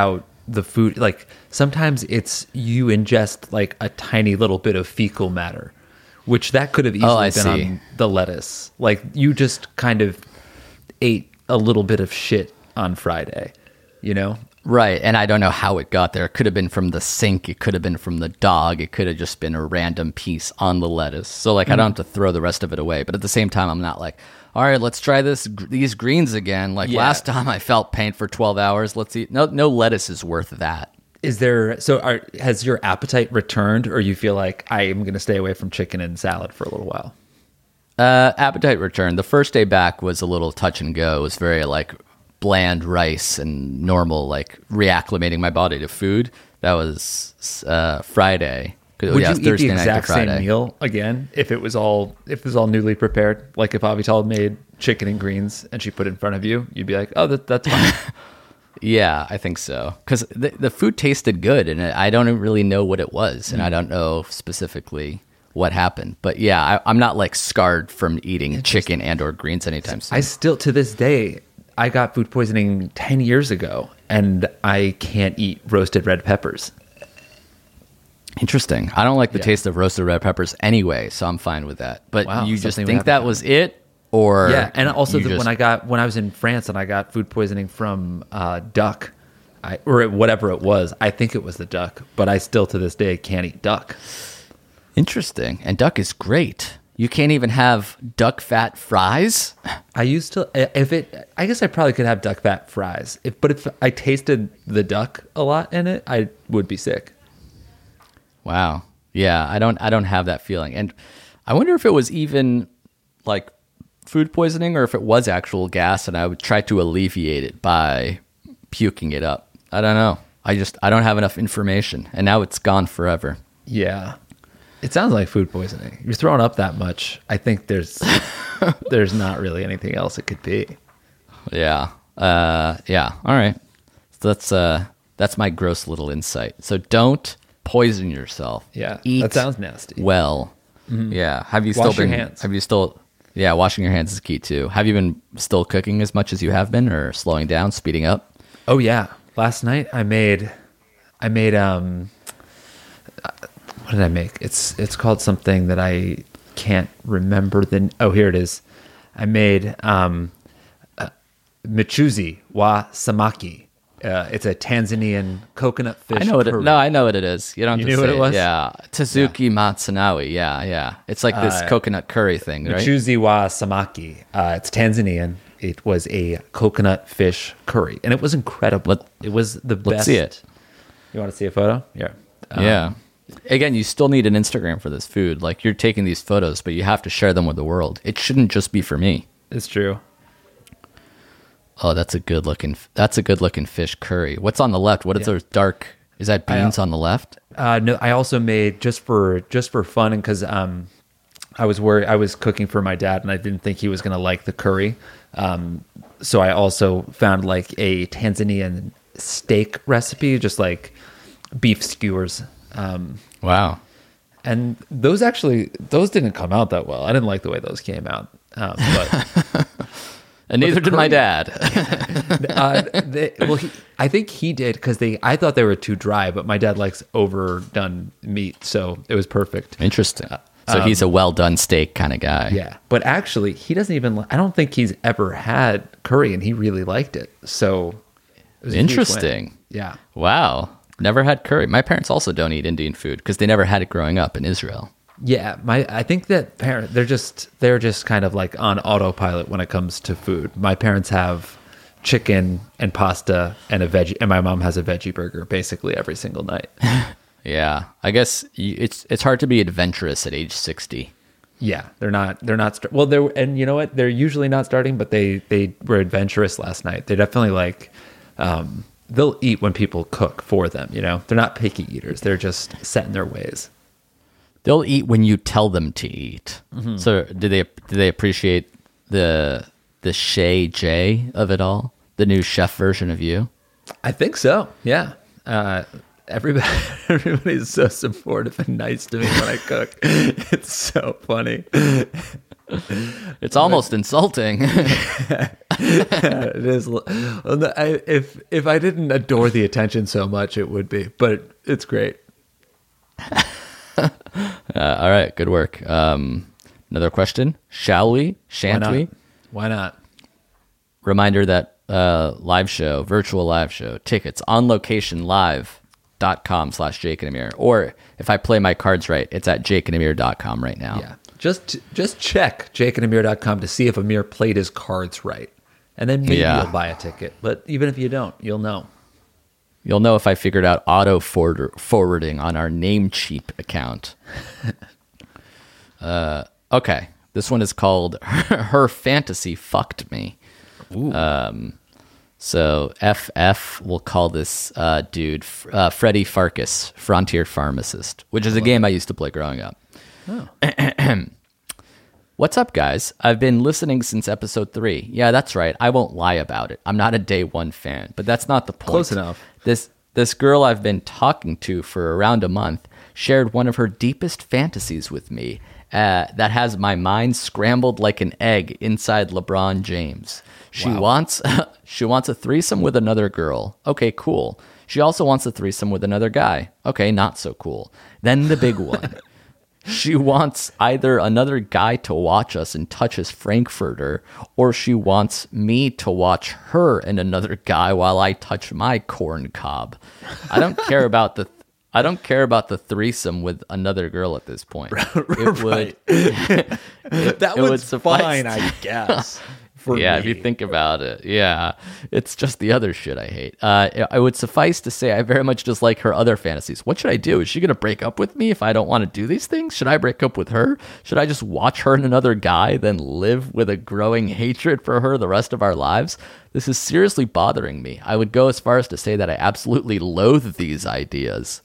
the food, like sometimes it's you ingest like a tiny little bit of fecal matter, which that could have easily been on the lettuce. Like you just kind of ate a little bit of shit on Friday, you know? Right, and I don't know how it got there. It could have been from the sink. It could have been from the dog. It could have just been a random piece on the lettuce. So, like, I don't have to throw the rest of it away. But at the same time, I'm not like, all right, let's try these greens again. Like, last time I felt pain for 12 hours. Let's eat. No lettuce is worth that. Has your appetite returned, or you feel like I am going to stay away from chicken and salad for a little while? Appetite returned. The first day back was a little touch and go. It was very, like, bland rice and normal, like reacclimating my body to food. That was Friday. Would you eat the exact same meal again if it was all newly prepared? Like if Avital made chicken and greens and she put it in front of you, you'd be like, oh, that's fine. Yeah, I think so. Because the food tasted good, and I don't really know what it was, and I don't know specifically what happened. But yeah, I'm not like scarred from eating chicken and or greens anytime soon. I still, to this day, I got food poisoning 10 years ago, and I can't eat roasted red peppers. Interesting. I don't like the taste of roasted red peppers anyway, so I'm fine with that. But you just think that was it? Or and also when I was in France and I got food poisoning from duck, or whatever it was, I think it was the duck, but I still to this day can't eat duck. Interesting. And duck is great. You can't even have duck fat fries? I guess I probably could have duck fat fries. But if I tasted the duck a lot in it, I would be sick. Wow. Yeah, I don't have that feeling. And I wonder if it was even like food poisoning or if it was actual gas and I would try to alleviate it by puking it up. I don't know. I don't have enough information, and now it's gone forever. Yeah. It sounds like food poisoning. You're throwing up that much. I think there's not really anything else it could be. Yeah. Yeah. All right. So that's my gross little insight. So don't poison yourself. Yeah. Eat that sounds nasty. Well. Mm-hmm. Yeah. Washing your hands is key too. Have you been still cooking as much as you have been, or slowing down, speeding up? Oh yeah. Last night I made what did I make? It's called something that I can't remember. Here it is. I made michuzi wa samaki. It's a Tanzanian coconut fish. I know what curry. I know what it is. You don't have to knew say what it was? Yeah, Tazuki Matsunawi. Yeah. It's like this coconut curry thing, right? Michuzi wa samaki. It's Tanzanian. It was a coconut fish curry, and it was incredible. It was the best. Let's see it. You want to see a photo? Yeah. Yeah. Again, you still need an Instagram for this food. Like, you're taking these photos, but you have to share them with the world. It shouldn't just be for me. It's true. Oh, that's a good looking fish curry. What's on the left? What is those dark? Is that beans on the left? No, I also made just for fun, and because I was worried. I was cooking for my dad, and I didn't think he was going to like the curry. So I also found like a Tanzanian steak recipe, just like beef skewers. Wow. And those didn't come out that well. I didn't like the way those came out. But and neither did my dad. I think he did because I thought they were too dry, but my dad likes overdone meat, so it was perfect. Interesting. So he's a well done steak kind of guy. Yeah, but actually, he doesn't even. I don't think he's ever had curry, and he really liked it. So it was interesting. Yeah. Wow. Never had curry. My parents also don't eat Indian food because they never had it growing up in Israel. Yeah, I think that they're just kind of like on autopilot when it comes to food. My parents have chicken and pasta and a veggie, and my mom has a veggie burger basically every single night. Yeah, I guess it's hard to be adventurous at age 60. Yeah, they're not. And you know what? They're usually not starting, but they were adventurous last night. They definitely like. They'll eat when people cook for them, you know? They're not picky eaters. They're just set in their ways. They'll eat when you tell them to eat. Mm-hmm. So do they appreciate the Shay J of it all? The new chef version of you? I think so, yeah. Everybody's so supportive and nice to me when I cook. It's so funny. It's almost insulting. It is. If I didn't adore the attention so much, it would be. But it's great. All right, good work. Another question. Shall we? Shan't we? Why not? Reminder that virtual live show tickets on locationlive.com/Jake and Amir. Or if I play my cards right, it's at jakeandamir.com right now. Yeah. Just check jakeandamir.com to see if Amir played his cards right. And then maybe you'll buy a ticket. But even if you don't, you'll know. You'll know if I figured out auto forwarding on our Namecheap account. Okay. This one is called Her Fantasy Fucked Me. So FF, we'll call this dude Freddie Farkas, Frontier Pharmacist, which is a game I used to play growing up. Oh. What's up, guys? I've been listening since episode 3. Yeah, that's right. I won't lie about it. I'm not a day one fan, but that's not the point. Close enough. This girl I've been talking to for around a month shared one of her deepest fantasies with me that has my mind scrambled like an egg inside LeBron James. She wants a threesome with another girl. Okay, cool. She also wants a threesome with another guy. Okay, not so cool. Then the big one. She wants either another guy to watch us and touch his Frankfurter, or she wants me to watch her and another guy while I touch my corn cob. I don't care about the threesome with another girl at this point. That was fine, I guess. If you think about it. Yeah, it's just the other shit I hate. I would suffice to say I very much dislike her other fantasies. What should I do? Is she going to break up with me if I don't want to do these things? Should I break up with her? Should I just watch her and another guy, then live with a growing hatred for her the rest of our lives? This is seriously bothering me. I would go as far as to say that I absolutely loathe these ideas.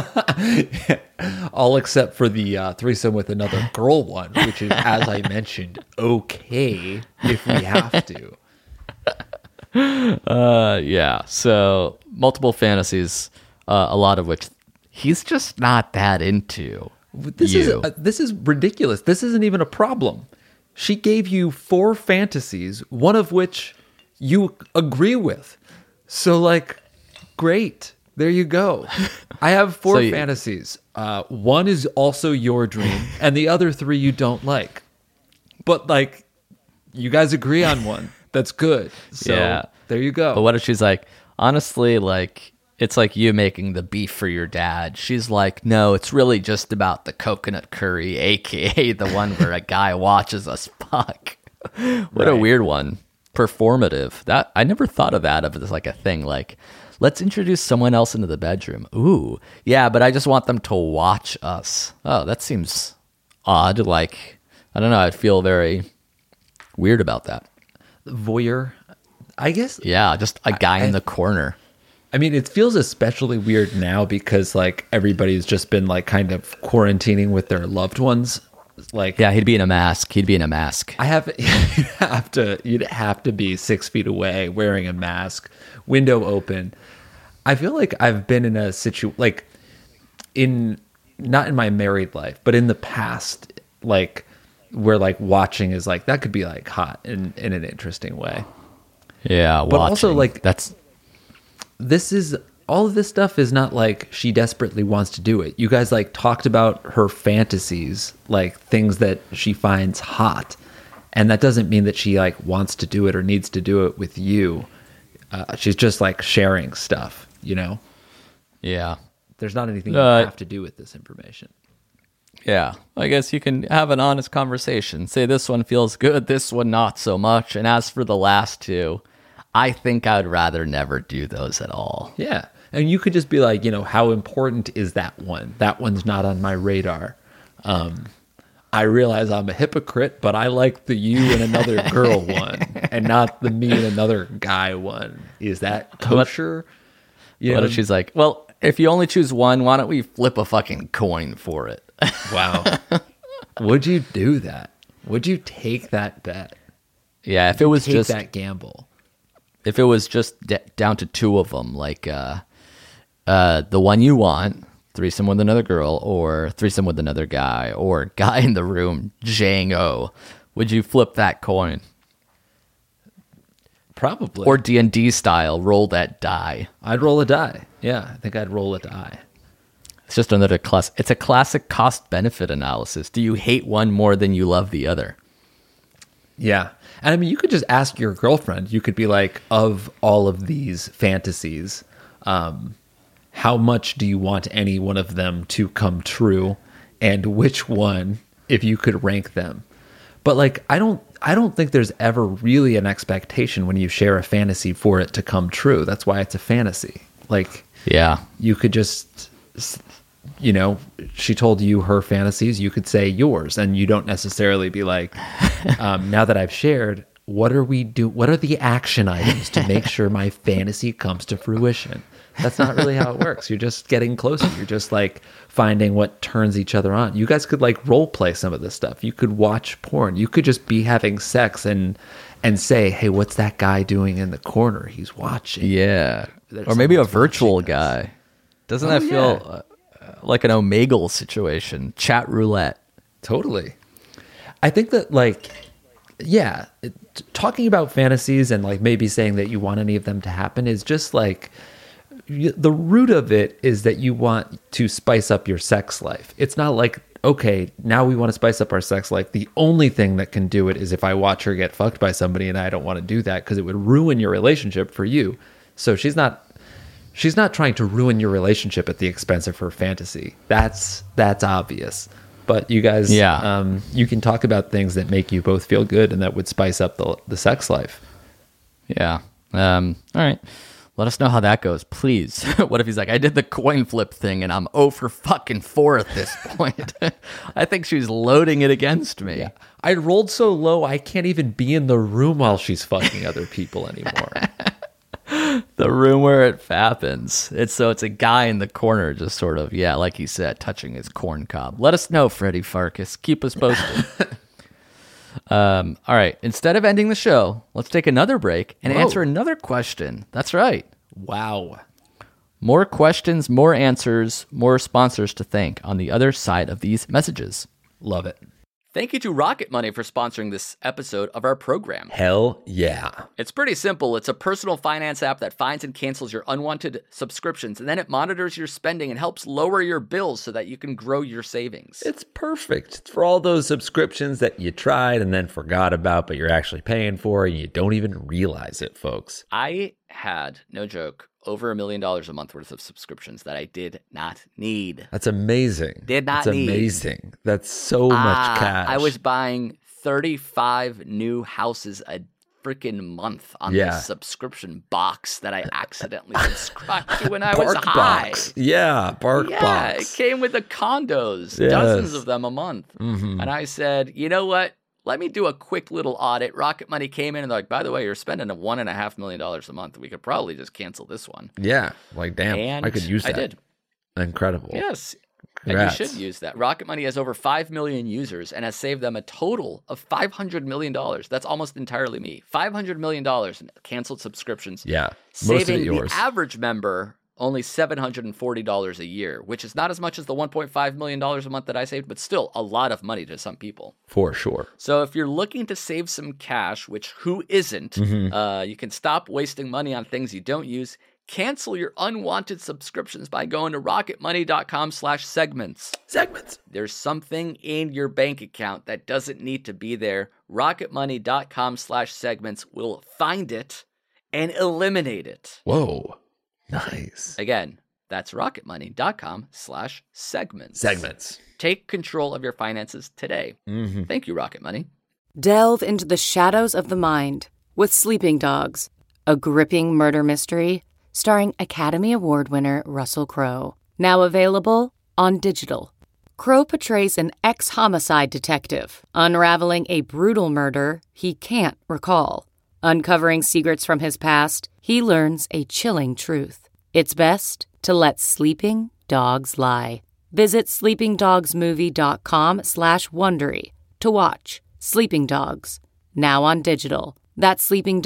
All except for the threesome with another girl one, which is, as I mentioned, okay if we have to. Yeah. So multiple fantasies, a lot of which he's just not that into. This is ridiculous. This isn't even a problem. She gave you 4 fantasies, one of which you agree with. So, like, great. There you go. I have 4 fantasies. One is also your dream, and the other 3 you don't like. But, like, you guys agree on one. That's good. So, there you go. But what if she's like, honestly, like, it's like you making the beef for your dad. She's like, no, it's really just about the coconut curry, a.k.a. the one where a guy watches us fuck. What a weird one. Performative. That I never thought of that as like a thing. Like, let's introduce someone else into the bedroom. Ooh, yeah, but I just want them to watch us. Oh, that seems odd. Like, I don't know. I feel very weird about that. Voyeur, I guess. Yeah, just a guy in the corner. I mean, it feels especially weird now because like everybody's just been like kind of quarantining with their loved ones. Like, yeah, he'd be in a mask. You'd have to be 6 feet away wearing a mask, window open. I feel like I've been in a situation like not in my married life, but in the past, like where like watching is like, that could be like hot in an interesting way. Yeah. But also like all of this stuff is not like she desperately wants to do it. You guys like talked about her fantasies, like things that she finds hot. And that doesn't mean that she like wants to do it or needs to do it with you. She's just like sharing stuff, you know? Yeah. There's not anything you have to do with this information. Yeah. I guess you can have an honest conversation. Say this one feels good, this one not so much. And as for the last 2, I think I'd rather never do those at all. Yeah. And you could just be like, you know, how important is that one? That one's not on my radar. I realize I'm a hypocrite, but I like the you and another girl one and not the me and another guy one. Is that kosher? What if she's like, well, if you only choose one, why don't we flip a fucking coin for it? Wow. Would you do that? Would you take that bet? Yeah, if it was just that gamble. If it was just down to 2 of them, like the one you want, threesome with another girl, or threesome with another guy, or guy in the room, Django, would you flip that coin? Probably. Or D&D style, roll that die. I'd roll a die. Yeah, I think I'd roll a die. It's just another class. It's a classic cost-benefit analysis. Do you hate one more than you love the other? Yeah. And I mean, you could just ask your girlfriend. You could be like, of all of these fantasies, how much do you want any one of them to come true? And which one, if you could rank them? But like, I don't think there's ever really an expectation when you share a fantasy for it to come true. That's why it's a fantasy. Like, yeah, you could just, you know, she told you her fantasies, you could say yours, and you don't necessarily be like, now that I've shared, what are the action items to make sure my fantasy comes to fruition? That's not really how it works. You're just getting closer. You're just like finding what turns each other on. You guys could like role play some of this stuff. You could watch porn. You could just be having sex and say, hey, what's that guy doing in the corner? He's watching. Yeah. Or maybe a virtual guy. Doesn't that feel like an Omegle situation? Chat roulette. Totally. I think that like, yeah, talking about fantasies and like maybe saying that you want any of them to happen is just like, the root of it is that you want to spice up your sex life. It's not like, okay, now we want to spice up our sex life. The only thing that can do it is if I watch her get fucked by somebody, and I don't want to do that because it would ruin your relationship for you. So she's not trying to ruin your relationship at the expense of her fantasy. That's obvious. But you guys, you can talk about things that make you both feel good and that would spice up the sex life. Yeah. All right. Let us know how that goes, please. What if he's like, I did the coin flip thing and I'm 0 for fucking 4 at this point. I think she's loading it against me. Yeah. I rolled so low I can't even be in the room while she's fucking other people anymore. The room where it happens. It's a guy in the corner just sort of, yeah, like he said, touching his corn cob. Let us know, Freddie Farkas. Keep us posted. All right. Instead of ending the show, let's take another break and answer another question. That's right. Wow. More questions, more answers, more sponsors to thank on the other side of these messages. Love it. Thank you to Rocket Money for sponsoring this episode of our program. Hell yeah. It's pretty simple. It's a personal finance app that finds and cancels your unwanted subscriptions, and then it monitors your spending and helps lower your bills so that you can grow your savings. It's perfect. It's for all those subscriptions that you tried and then forgot about, but you're actually paying for, and you don't even realize it, folks. I had, no joke, over $1 million a month worth of subscriptions that I did not need. That's amazing. Did not That's need. amazing. That's so much cash. I was buying 35 new houses a freaking month on this subscription box that I accidentally subscribed to when I was high. Box. Yeah, Bark Yeah, Box. it came with the condos, Yes. dozens of them a month. And I said, you know what? Let me do a quick little audit. Rocket Money came in and they're like, by the way, you're spending $1.5 million a month. We could probably just cancel this one. Yeah, like damn, And I could use that. I did. Incredible. Yes. Congrats. And you should use that. Rocket Money has over 5 million users and has saved them a total of $500 million. That's almost entirely me. $500 million in canceled subscriptions. Yeah, most of it saving yours. the average member only $740 a year, which is not as much as the $1.5 million a month that I saved, but still a lot of money to some people. For sure. So if you're looking to save some cash, which who isn't, you can stop wasting money on things you don't use. Cancel your unwanted subscriptions by going to rocketmoney.com/segments. Segments. There's something in your bank account that doesn't need to be there. Rocketmoney.com/segments will find it and eliminate it. Whoa. Nice. Again, that's rocketmoney.com/segments. Segments. Take control of your finances today. Thank you, Rocket Money. Delve into the shadows of the mind with Sleeping Dogs, a gripping murder mystery starring Academy Award winner Russell Crowe. Now available on digital. Crowe portrays an ex-homicide detective unraveling a brutal murder he can't recall. Uncovering secrets from his past, he learns a chilling truth. It's best to let sleeping dogs lie. Visit sleepingdogsmovie.com/Wondery to watch Sleeping Dogs, now on digital. That's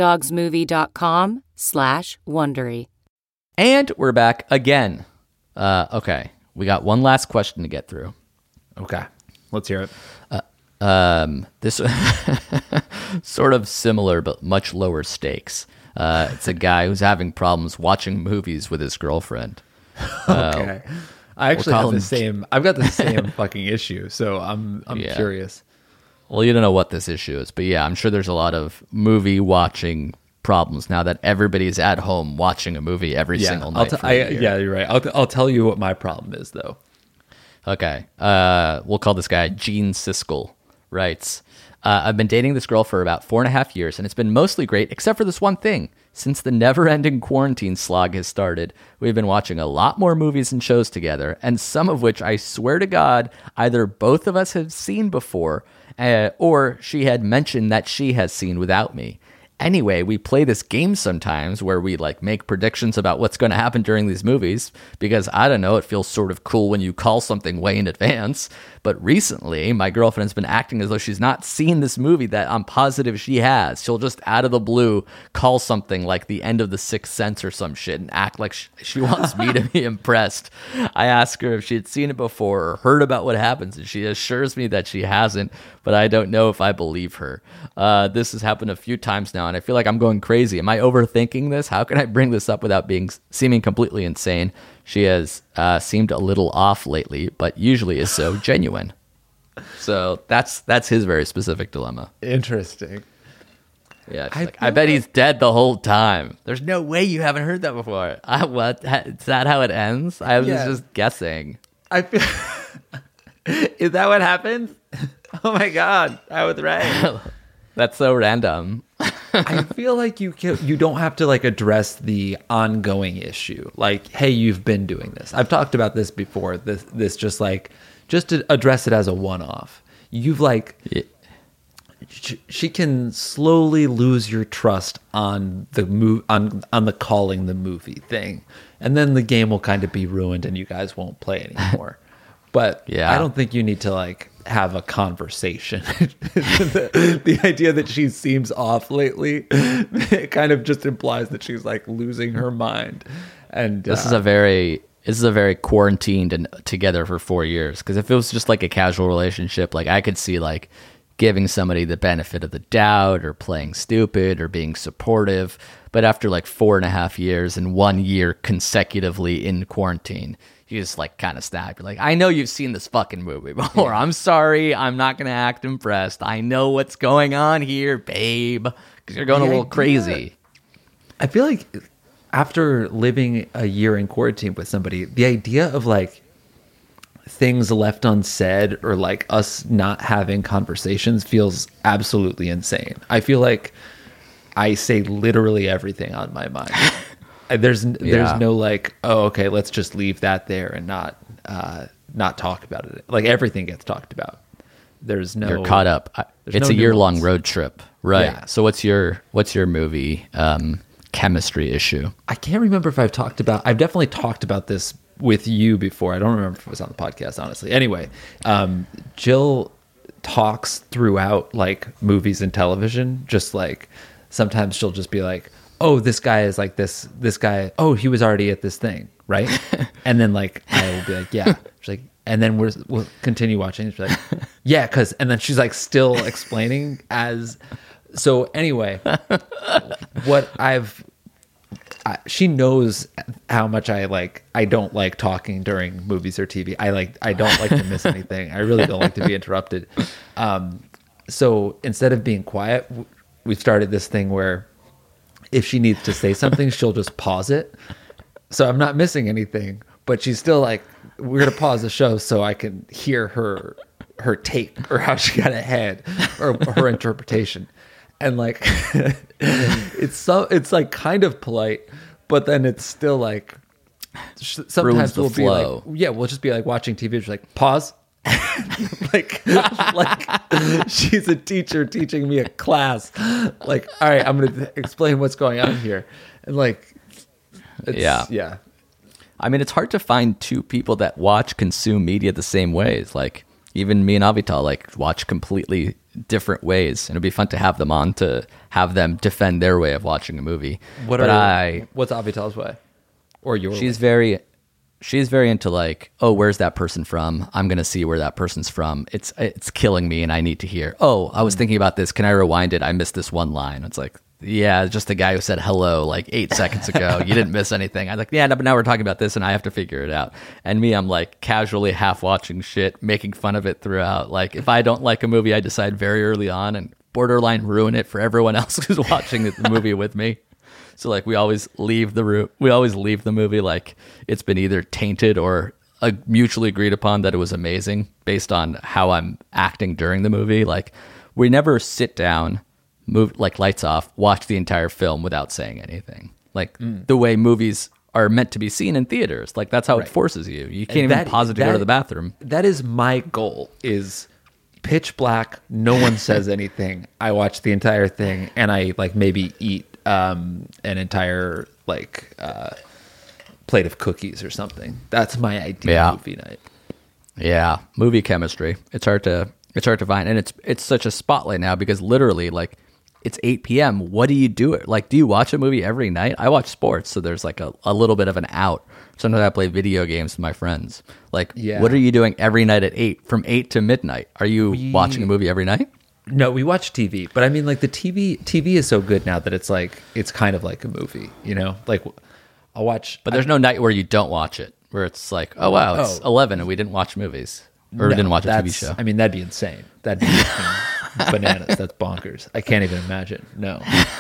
sleepingdogsmovie.com/Wondery. And we're back again. Okay, we got one last question to get through. Okay. Let's hear it. This sort of similar but much lower stakes. It's a guy who's having problems watching movies with his girlfriend. Okay. I actually we'll have call the him- same. I've got the same fucking issue, so I'm Yeah. curious. Well, you don't know what this issue is, but yeah, I'm sure there's a lot of movie watching problems now that everybody's at home watching a movie every single night. for a year. Yeah, you're right. I'll tell you what my problem is, though. Okay. We'll call this guy Gene Siskel. Writes, I've been dating this girl for about 4.5 years, and it's been mostly great, except for this one thing. Since the never-ending quarantine slog has started, we've been watching a lot more movies and shows together, and some of which I swear to God, either both of us have seen before, or she had mentioned that she has seen without me. Anyway, we play this game sometimes where we like make predictions about what's going to happen during these movies because I don't know, it feels sort of cool when you call something way in advance. But recently, my girlfriend has been acting as though she's not seen this movie that I'm positive she has. She'll just out of the blue call something like the end of The Sixth Sense or some shit and act like she wants me to be impressed. I ask her if she had seen it before or heard about what happens, and she assures me that she hasn't, but I don't know if I believe her. This has happened a few times now, and I feel like I'm going crazy. Am I overthinking this? How can I bring this up without seeming completely insane? She has seemed a little off lately, but usually is so genuine. So that's his very specific dilemma. Interesting. Yeah, I bet he's dead the whole time. There's no way you haven't heard that before. What? Is that how it ends? I was just guessing. I feel. Is that what happened? Oh my God, I was right. That's so random. I feel like you don't have to like address the ongoing issue. Like, hey, you've been doing this. I've talked about this before. This just to address it as a one-off. You've like, she can slowly lose your trust on the on the calling the movie thing, and then the game will kind of be ruined, and you guys won't play anymore. But yeah. I don't think you need to like have a conversation. the idea that she seems off lately, it kind of just implies that she's like losing her mind. And this is a very quarantined and together for 4 years. Because if it was just like a casual relationship, like I could see like giving somebody the benefit of the doubt or playing stupid or being supportive. But after like 4.5 years and 1 year consecutively in quarantine, you just like kind of snap. You're like, I know you've seen this fucking movie before. I'm sorry. I'm not going to act impressed. I know what's going on here, babe. Because you're going a little crazy. I feel like after living a year in quarantine with somebody, the idea of like things left unsaid or like us not having conversations feels absolutely insane. I feel like I say literally everything on my mind. There's no like, oh, okay, let's just leave that there and not talk about it. Like everything gets talked about. There's no. You're caught up. It's no a year-long nuance. road trip, right? Yeah. So what's your movie chemistry issue? I can't remember if I've definitely talked about this with you before. I don't remember if it was on the podcast, honestly. Anyway, Jill talks throughout like movies and television. Just like sometimes she'll just be like, oh, this guy is like this guy, oh, he was already at this thing, right? And then like I will be like, yeah. She's like, and then we'll continue watching. She's like, yeah, because, and then she's like still explaining as. So anyway, she knows how much I don't like talking during movies or TV. I don't like to miss anything. I really don't like to be interrupted. So instead of being quiet, we've started this thing where if she needs to say something, she'll just pause it. So I'm not missing anything, but she's still like, we're going to pause the show so I can hear her take or how she got ahead or her interpretation. And like, it's like kind of polite, but then it's still like, sometimes we'll be like, yeah, we'll just be like watching TV. She's like, pause. like she's a teacher teaching me a class. Like, all right, I'm going to explain what's going on here. And like, yeah. I mean, it's hard to find two people that consume media the same ways. Like, even me and Avital like watch completely different ways, and it'd be fun to have them on to have them defend their way of watching a movie. What's Avital's way, or your? She's very into like, oh, where's that person from? I'm gonna see where that person's from. It's killing me, and I need to hear. Oh, I was thinking about this. Can I rewind it? I missed this one line. It's like, yeah, just the guy who said hello like 8 seconds ago. You didn't miss anything. I'm like, yeah, no, but now we're talking about this and I have to figure it out. And me, I'm like casually half watching shit, making fun of it throughout. Like if I don't like a movie, I decide very early on and borderline ruin it for everyone else who's watching the movie with me. So like we always leave the room. We always leave the movie like it's been either tainted or mutually agreed upon that it was amazing based on how I'm acting during the movie. Like we never sit down, move like lights off, watch the entire film without saying anything. Like the way movies are meant to be seen in theaters. Like that's how it forces you. You can't even pause it to go to the bathroom. That is my goal, is pitch black. No one says anything. I watch the entire thing and I like maybe eat an entire like plate of cookies or something. That's my ideal movie night. Yeah, movie chemistry. It's hard to find, and it's such a spotlight now because literally like it's 8 p.m. What do you do? Like, do you watch a movie every night? I watch sports, so there's like a little bit of an out. Sometimes I play video games with my friends. Like, what are you doing every night at 8 from 8 to midnight? Are you watching a movie every night? No, we watch TV, but I mean, like the TV is so good now that it's like it's kind of like a movie, you know. Like I'll watch, but there's no night where you don't watch it, where it's like, oh wow, it's 11 and we didn't watch movies or we didn't watch a TV show. I mean, that'd be insane. That'd be bananas. That's bonkers. I can't even imagine. No.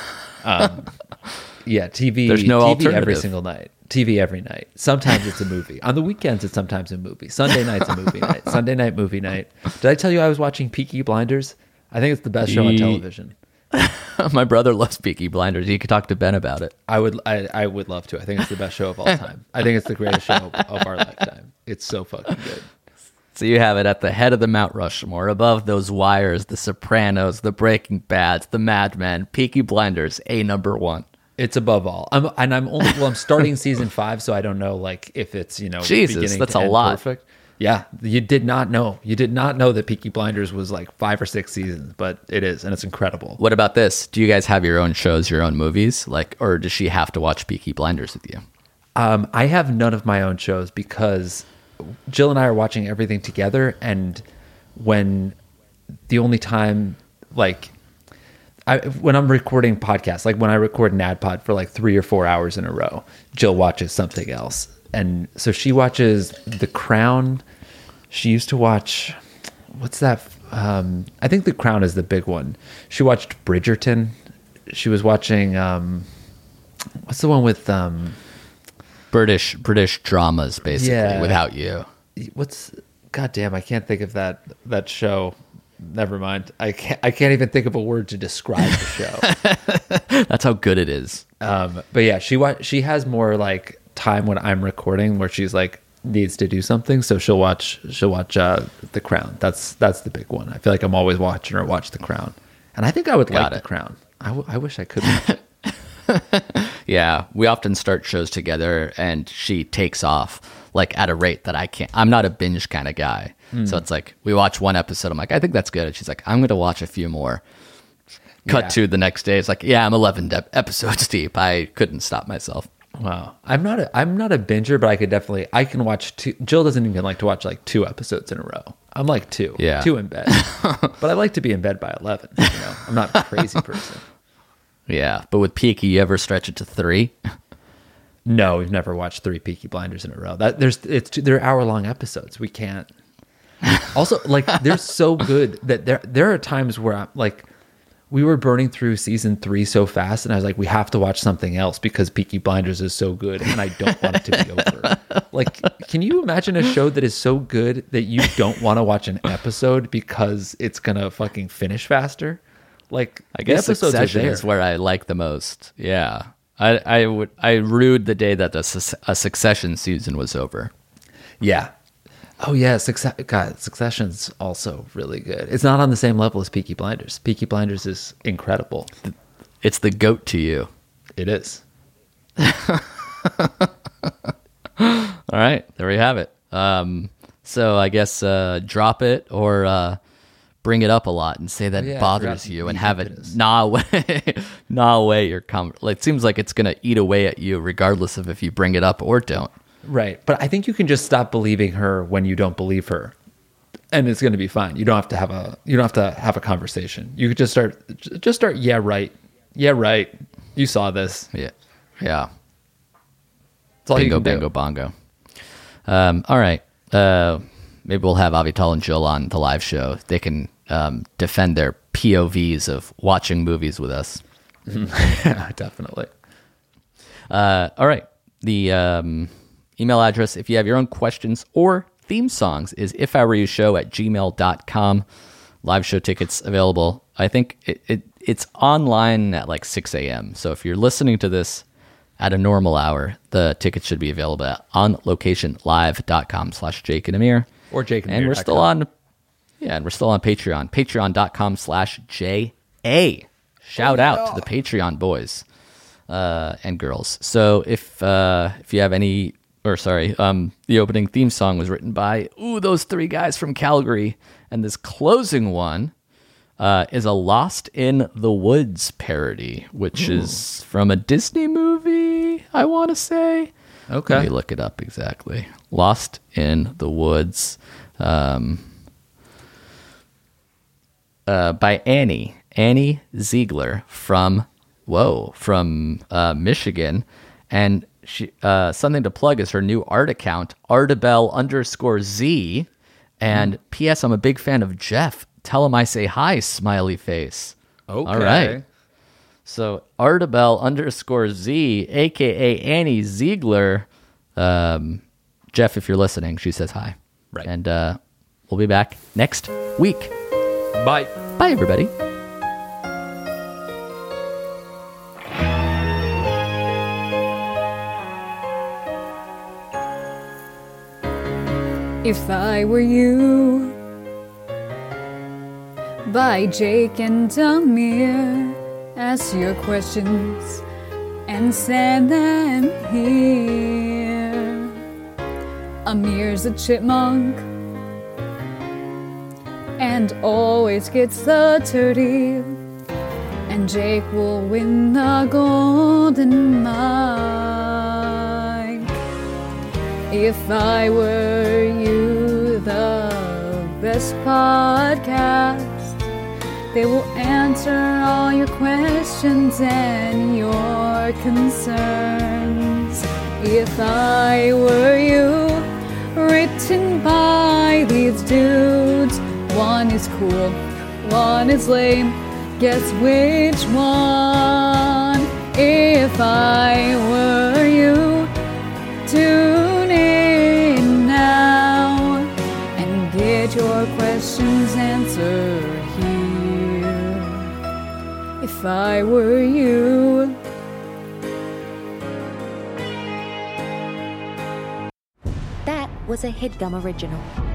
Yeah, TV. There's no TV alternative. every single night. TV every night. Sometimes it's a movie. On the weekends, it's sometimes a movie. Sunday night's a movie night. Sunday night, movie night. Did I tell you I was watching Peaky Blinders? I think it's the best show on television. My brother loves Peaky Blinders. You could talk to Ben about it. I would love to. I think it's the best show of all time. I think it's the greatest show of our lifetime. It's so fucking good. So you have it at the head of the Mount Rushmore, above those Wires, The Sopranos, The Breaking Bads, The Mad Men, Peaky Blinders, number one. It's above all. I'm starting season 5, so I don't know like if it's Jesus, that's a lot. Perfect. Yeah, you did not know. You did not know that Peaky Blinders was like 5 or 6 seasons, but it is, and it's incredible. What about this? Do you guys have your own shows, your own movies, like, or does she have to watch Peaky Blinders with you? I have none of my own shows because Jill and I are watching everything together, and when the only time like when I'm recording podcasts, like when I record NADPOD for like 3 or 4 hours in a row, Jill watches something else. And so she watches The Crown. She used to watch, what's that? I think The Crown is the big one. She watched Bridgerton. She was watching, what's the one with British dramas, basically, without you. Goddamn, I can't think of that show. Never mind. I can't even think of a word to describe the show. That's how good it is. But yeah, she has more like time when I'm recording where she's like needs to do something, so she'll watch The Crown. That's the big one. I feel like I'm always watching her watch The Crown, and I think I would like The Crown. I wish I could watch it. Yeah, we often start shows together and she takes off like at a rate that I can't. I'm not a binge kind of guy. So it's like we watch one episode, I'm like, I think that's good, and she's like, I'm going to watch a few more. Cut to the next day, it's like, yeah, I'm 11 episodes deep. I couldn't stop myself. Wow. I'm not a binger, but I can watch 2. Jill doesn't even like to watch like 2 episodes in a row. I'm like 2. Yeah. 2 in bed. But I like to be in bed by 11. I'm not a crazy person. Yeah. But with Peaky, you ever stretch it to 3? No, we've never watched 3 Peaky Blinders in a row. They're hour-long episodes. We can't. Also, like, they're so good that there are times where I'm like, we were burning through season 3 so fast, and I was like, we have to watch something else because Peaky Blinders is so good, and I don't want it to be over. Like, can you imagine a show that is so good that you don't want to watch an episode because it's gonna fucking finish faster? Like, I guess Succession is where I like the most. Yeah, I rued the day that a Succession season was over. Yeah. Oh yeah, Succession's also really good. It's not on the same level as Peaky Blinders. Peaky Blinders is incredible. It's the goat to you. It is. All right, there we have it. So I guess drop it or bring it up a lot and say that it bothers you and have it gnaw away your like, it seems like it's gonna eat away at you regardless of if you bring it up or don't. Right. But I think you can just stop believing her when you don't believe her, and it's going to be fine. You don't have to have a conversation. You could just start. Yeah, right. Yeah, right. You saw this. Yeah. Yeah. That's all Bingo, you can bingo, do. bongo. All right. Maybe we'll have Avital and Jill on the live show. They can defend their POVs of watching movies with us. Yeah, definitely. All right. The email address, if you have your own questions or theme songs, is ifiwereyoushow@gmail.com. Live show tickets available. I think it's online at like 6 a.m. So if you're listening to this at a normal hour, the tickets should be available at onlocationlive.com/Jake and Amir. Or Jake and we're still on, and we're still on Patreon, patreon.com/JA. Shout out to the Patreon boys and girls. So if you have any, the opening theme song was written by those three guys from Calgary, and this closing one is a Lost in the Woods parody, which is from a Disney movie, I want to say. Okay. Let me look it up exactly. Lost in the Woods by Annie Ziegler from Michigan. And she something to plug is her new art account, Artabelle_Z. And P.S. I'm a big fan of Jeff. Tell him I say hi, smiley face. Okay. All right. So Artabelle_Z, a.k.a. Annie Ziegler. Jeff, if you're listening, she says hi. Right. And we'll be back next week. Bye. Bye, everybody. If I Were You by Jake and Amir. Ask your questions and send them here. Amir's a chipmunk and always gets the turdy, and Jake will win the golden mic. If I Were You, the best podcast. They will answer all your questions and your concerns. If I Were You, written by these dudes. One is cool, one is lame. Guess which one? If I Were You, tune in now and get your questions answered here. If I Were You. That was a HeadGum original.